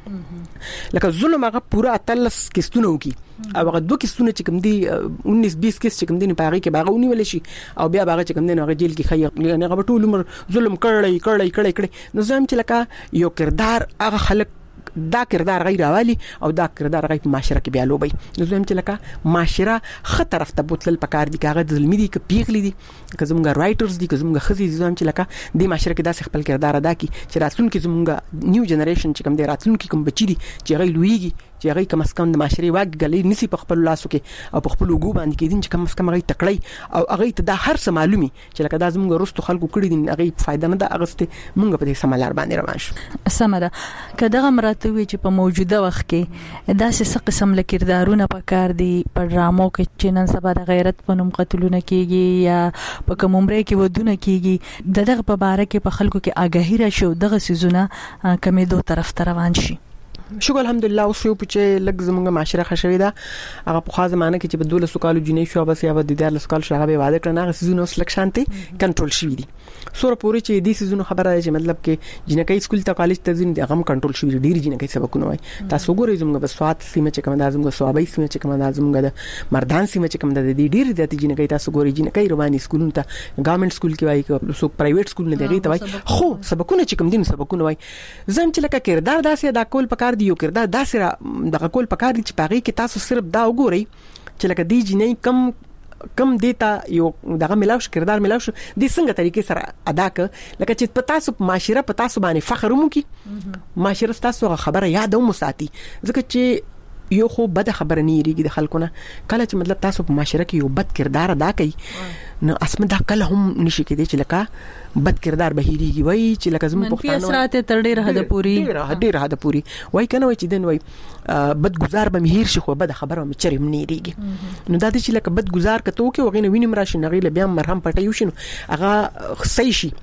پریوته لکه ظلم هغه پورا اتلس کیستونه وکي او هغه دوه کیستونه چې کوم دي انیس بیس کیس چې کوم دي نه پاره کې باغه ونی ول شي او بیا باغه چې کوم دي نه جیل کې خي نه هغه ټول عمر ظلم کړی کړی کړی کړی نو زم چې لکه یو کردار هغه خلک دا کردار غیر اوالي او دا کردار غیر معاشره کې بیا لوبي نو زم چې لکه معاشره خ طرف ته بوتل پکار دي کاغه ظلمي دي ک پیغلي دي که زموږ رائټرز دي که زموږ خزي زم چې لکه د معاشره کې داسې خپل کردار ادا کی چې راتلونکي زموږ نیو جنریشن چې کوم دي راتلونکي کوم بچي دي چې غي لویږي چې هغه کم اس کم د معاشري واګ غلې نسی په خپل لاسو کې او په خپل وګو باندې کې دي چې کم اس کم هغه تکړی او هغه ته دا هر څه معلومي چې لکه دا زموږ رستو خلکو کړی دي هغه فائدہ نه ده اغسته مونږ په دې سملار باندې روان شو سمره کداغه مراتب چې په موجوده وخت کې دا څه قسم له کردارونه پکار دي په ډرامو کې چې نن سبا د غیرت په نوم قتلونه کیږي یا په کوم عمره کې ودونه کیږي دغه په باره کې په خلکو کې آگاهی را شو دغه سيزونه کمې دوه طرف ته روان شي شکر الحمدلله اوس یو چې لږ زموږه معاشره خښوي دا هغه په خاصه معنی کې چې په دوله سکالو جنې شو بس یا په د دې سکال شغه به واده کړنه سيزونه اوس لږ شانتي کنټرول شي دي سور پوری چې دې سيزونه خبره ده چې مطلب کې جنکې سکول ته کالج ته ځین دي هغه کنټرول شي ډیر جنکې سبقونه وای تاسو ګورئ زموږه په سواد سیمه چې کوم د زموږه صوابي سیمه چې کوم د زموږه د مردان سیمه چې کوم د دې ډیر د جنکې تاسو ګورئ جنکې رواني سکولونو ته ګورنمنت سکول کې وای څوک پرایویټ سکول نه دی ته وای خو سبقونه چې کوم دین سبقونه وای زم چې لکه کردار داسې دا کول پکار دی یو کردار داسې دغه کول پکار دي چې پاغي کې تاسو صرف دا وګورئ چې لکه دی جنې کم کم دیتا یو دغه ملاوش کردار ملاوش د څنګه طریقې سره ادا ک لکه چې پتا سو معاشره پتا سو باندې فخر مو کی معاشره تاسو خبره یاد مو ساتي ځکه چې یو خو بد خبر نه یریږي د خلکو نه کله چې مطلب تاسو په معاشره کې یو بد کردار ادا کړئ نو اسمه دا کله هم نشي کېدی چې لکه بد کردار بهيريږي وای چې لکه زموږ پښتانه منفي اثرات تر ډیره حد پوری ډیره حد پوری وای کنه وای چې دین وای بد گزار به مهیر شي خو بد خبره مې چرې منی ریږي نو دا چې لکه بد گزار کته او کې وغینه وینم راشي نغې له بیا مرهم پټیو شنو هغه صحیح شي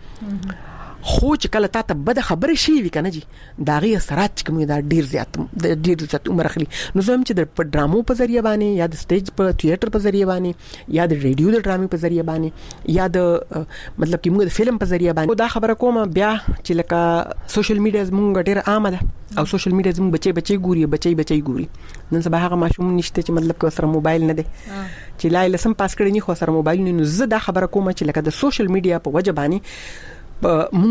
خو چې کله تا ته بد خبره شي وی کنه جی دا غي اثرات کوم دا ډیر زیات ډیر زیات عمر اخلي نو زم چې د ډرامو په ذریعہ باندې یا د سټیج په تھیټر په ذریعہ باندې یا د ریډیو د ډرامې په ذریعہ باندې یا د مطلب کې موږ د فلم په ذریعہ باندې دا خبره کوم بیا چې لکه سوشل میډیا زموږ ډیر عام ده او سوشل میډیا زموږ بچي بچي ګوري بچي بچي ګوري نن سبا هغه ماشوم نشته چې مطلب کې سره موبایل نه دی چې لای لسم پاس کړی نه خو سره موبایل نه زه دا خبره کوم چې لکه د سوشل میډیا په وجه باندې مونږه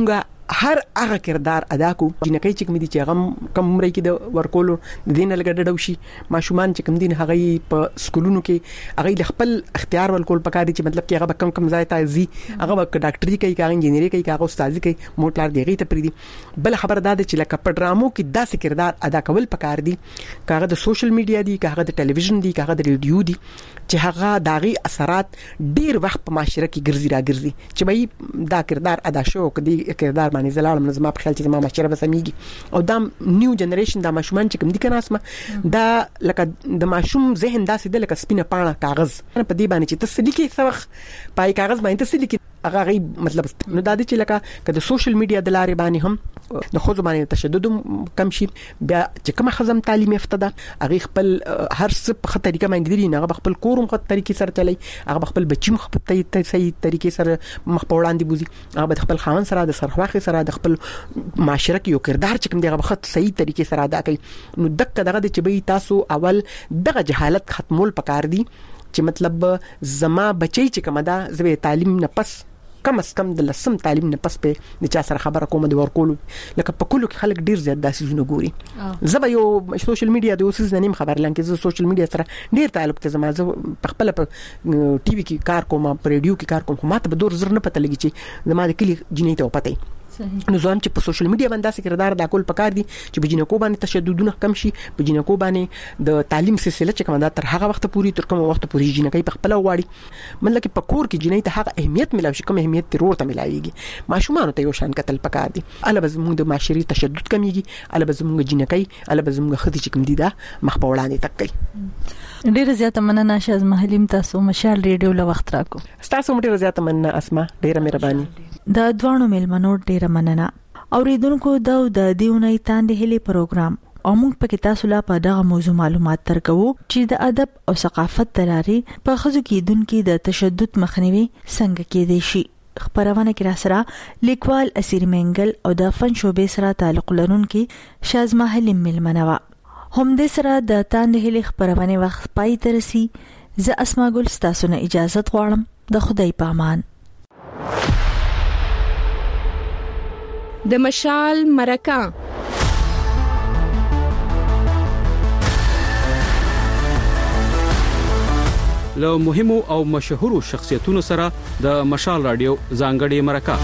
هر هغه کردار ادا کو جنکې چې کوم دي چې هغه کم عمر کې د ورکولو د دین لګډډو شي ماشومان چې کوم دین هغه په سکولونو کې هغه خپل اختیار ورکول پکاره چې مطلب کې هغه کم کم ځای ته زی هغه ډاکټري کوي هغه انجینری کوي هغه استادي کوي موټلار دیږي ته پریدي بل خبر ده چې لکه په ډرامو کې داسې کردار ادا کول پکاره دي هغه د سوشل میډیا دي هغه د ټلویزیون دي هغه د ریډیو دي چې هغه داغي اثرات ډیر وخت په معاشره کې ګرځي را ګرځي چې به دا کردار ادا شو کدي کردار باندې زلالم نظم په خیال چې ما معاشره بسميږي او دا نیو جنریشن دا ماشومان چې کوم دي کنه اسمه دا لکه د ماشوم ذهن داسې د لکه سپینه پاڼه کاغذ په دې باندې چې تسلی کې سوخ پای کاغذ باندې تسلی کې هغه غي مطلب نو دا دي چې لکه کله سوشل میډیا د لارې باندې هم د خو باندې تشدد کم شي بیا چې کوم خزم تعلیم یافته ده هغه خپل هر څه په خطر طریقه باندې دي نه هغه خپل کورم خپل طریقې سره چلای هغه خپل بچیم خپل صحیح طریقې سره مخ په وړاندې بوزي هغه خپل خاون سره د سرخواخي سره د خپل معاشره کې یو کردار چې کوم دی هغه خط صحیح طریقې سره ادا کوي نو دغه دغه چې به تاسو اول دغه جهالت ختمول پکار دي چې مطلب زما بچي چې کومه ده زوی تعلیم نه پس کم از کم د لسم تعلیم نه پس په د چا سره خبره کوم د ورکول لکه په کلو کې خلک ډیر زیات داسې زونه ګوري زبا یو سوشل میډیا د اوسې زنیم خبر لکه زه سوشل میډیا سره ډیر تعلق ته زما زه په خپل په ټي وي کې کار کوم په ریډیو کې کار کوم خو ماته به دور زر نه پته لګی چې زما د کلی جنې ته پته نو ځم چې په سوشل میډیا باندې داسې کردار د کول پکار دي چې په جنکو باندې تشددونه کم شي په جنکو باندې د تعلیم سلسله چې کومه دا تر هغه وخت پوري تر کومه وخت پوري جنکې په خپل واړي مطلب په کور کې جنې ته هغه اهمیت ملاوي شي کوم اهمیت ترور ته ملاويږي ماشومان ته یو شان قتل پکار دي اله زموږ د معاشري تشدد کمیږي اله زموږ جنکې اله زموږ خدي چې کوم دي دا مخ په وړاندې تک کوي ډیر زیاته مننه شاز محلیم تاسو مشال ریډیو له وخت راکو تاسو ډیر زیاته مننه اسما ډیره مهرباني د دوانو ملمنو ډیره مننه اوریدونکو دا د دیونی تاندې هلي پروګرام او موږ په کې تاسو لا په دغه موضوع معلومات درکو چې د ادب او ثقافت تلاري په خزو کې دونکو د تشدد مخنیوي څنګه کېدای شي خبرونه کې را سره لیکوال اسیر منګل او د فن شوبې سره تعلق لرونکي شاز محلیم ملمنوا هم د سره د تاندې هلي خبرونه وخت پای ترسي ز اسما ګل تاسو نه اجازه غواړم د خدای په امان د مشال مرکه له مهمو او مشهورو شخصیتونو سره د مشال رادیو ځانګړي مرکه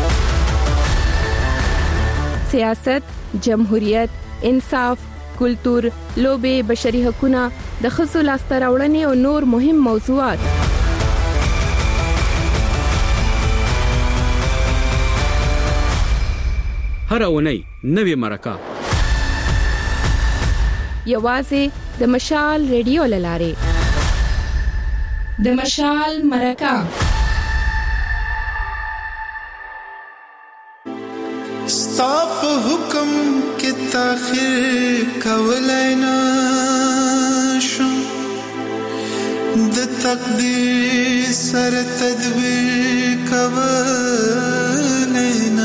سیاست، جمهوریت، انصاف، کلتور، لوبې، بشري حقوقونه، د ښځو لاسته راوړنې او نور مهم موضوعات هر اونۍ نوې مرکه یوازې د مشال ریډیو لاره د مشال مرکه ستاپ حکم کې تاخير کولای نه شو د تقدیر سره تدبیر کولای نه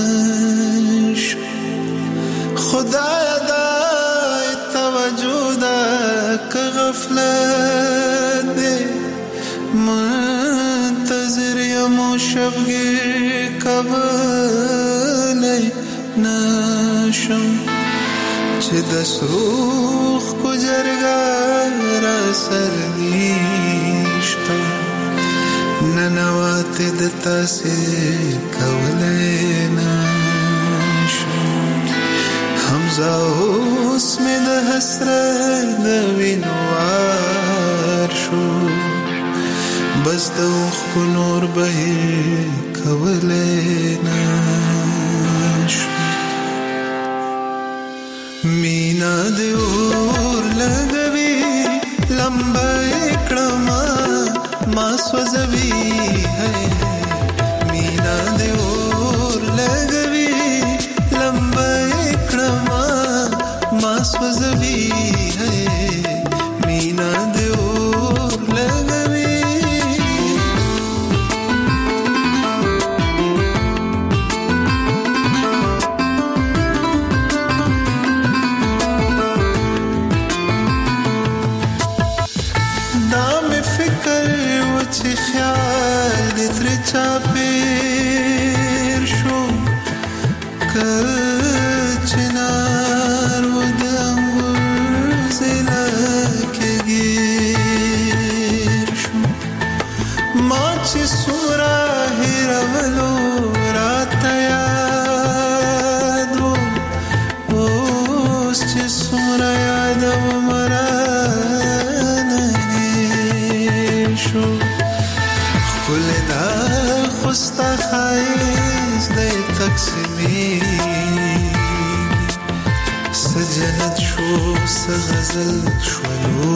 خدای دا توجه دا که غفلت دے منتظر یمو شبگیر کبلی نشم چه دسوخ کجرگار سردیشتا ننوات دتا سے کولی نشم حمزه اوس مې د حسرت د وینوار شو بس د اوښکو نور بهیر کولی نشو مینا د اور لګوي لمبه کړما ما سوځوي ہے مینا د اور لګوي لمبه سوزوی ہے مینا دے اور لگوی دام فکر وچی خیال دتر چاپیر شو کچنار و د انګور زلا کې گیر شو ما چې سورا هیرولو راته یادو اوس چې سورا یادو مرانه گیر شو خپل دا خوستا خایز د تقسیمی سجنت شو سغزل شولو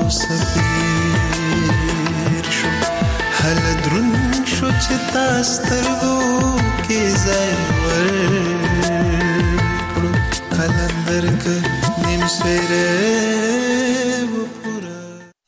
سفیر شو حل درون شو چې تاسترګو کې ځای ورکړو قلندر که نیم سویره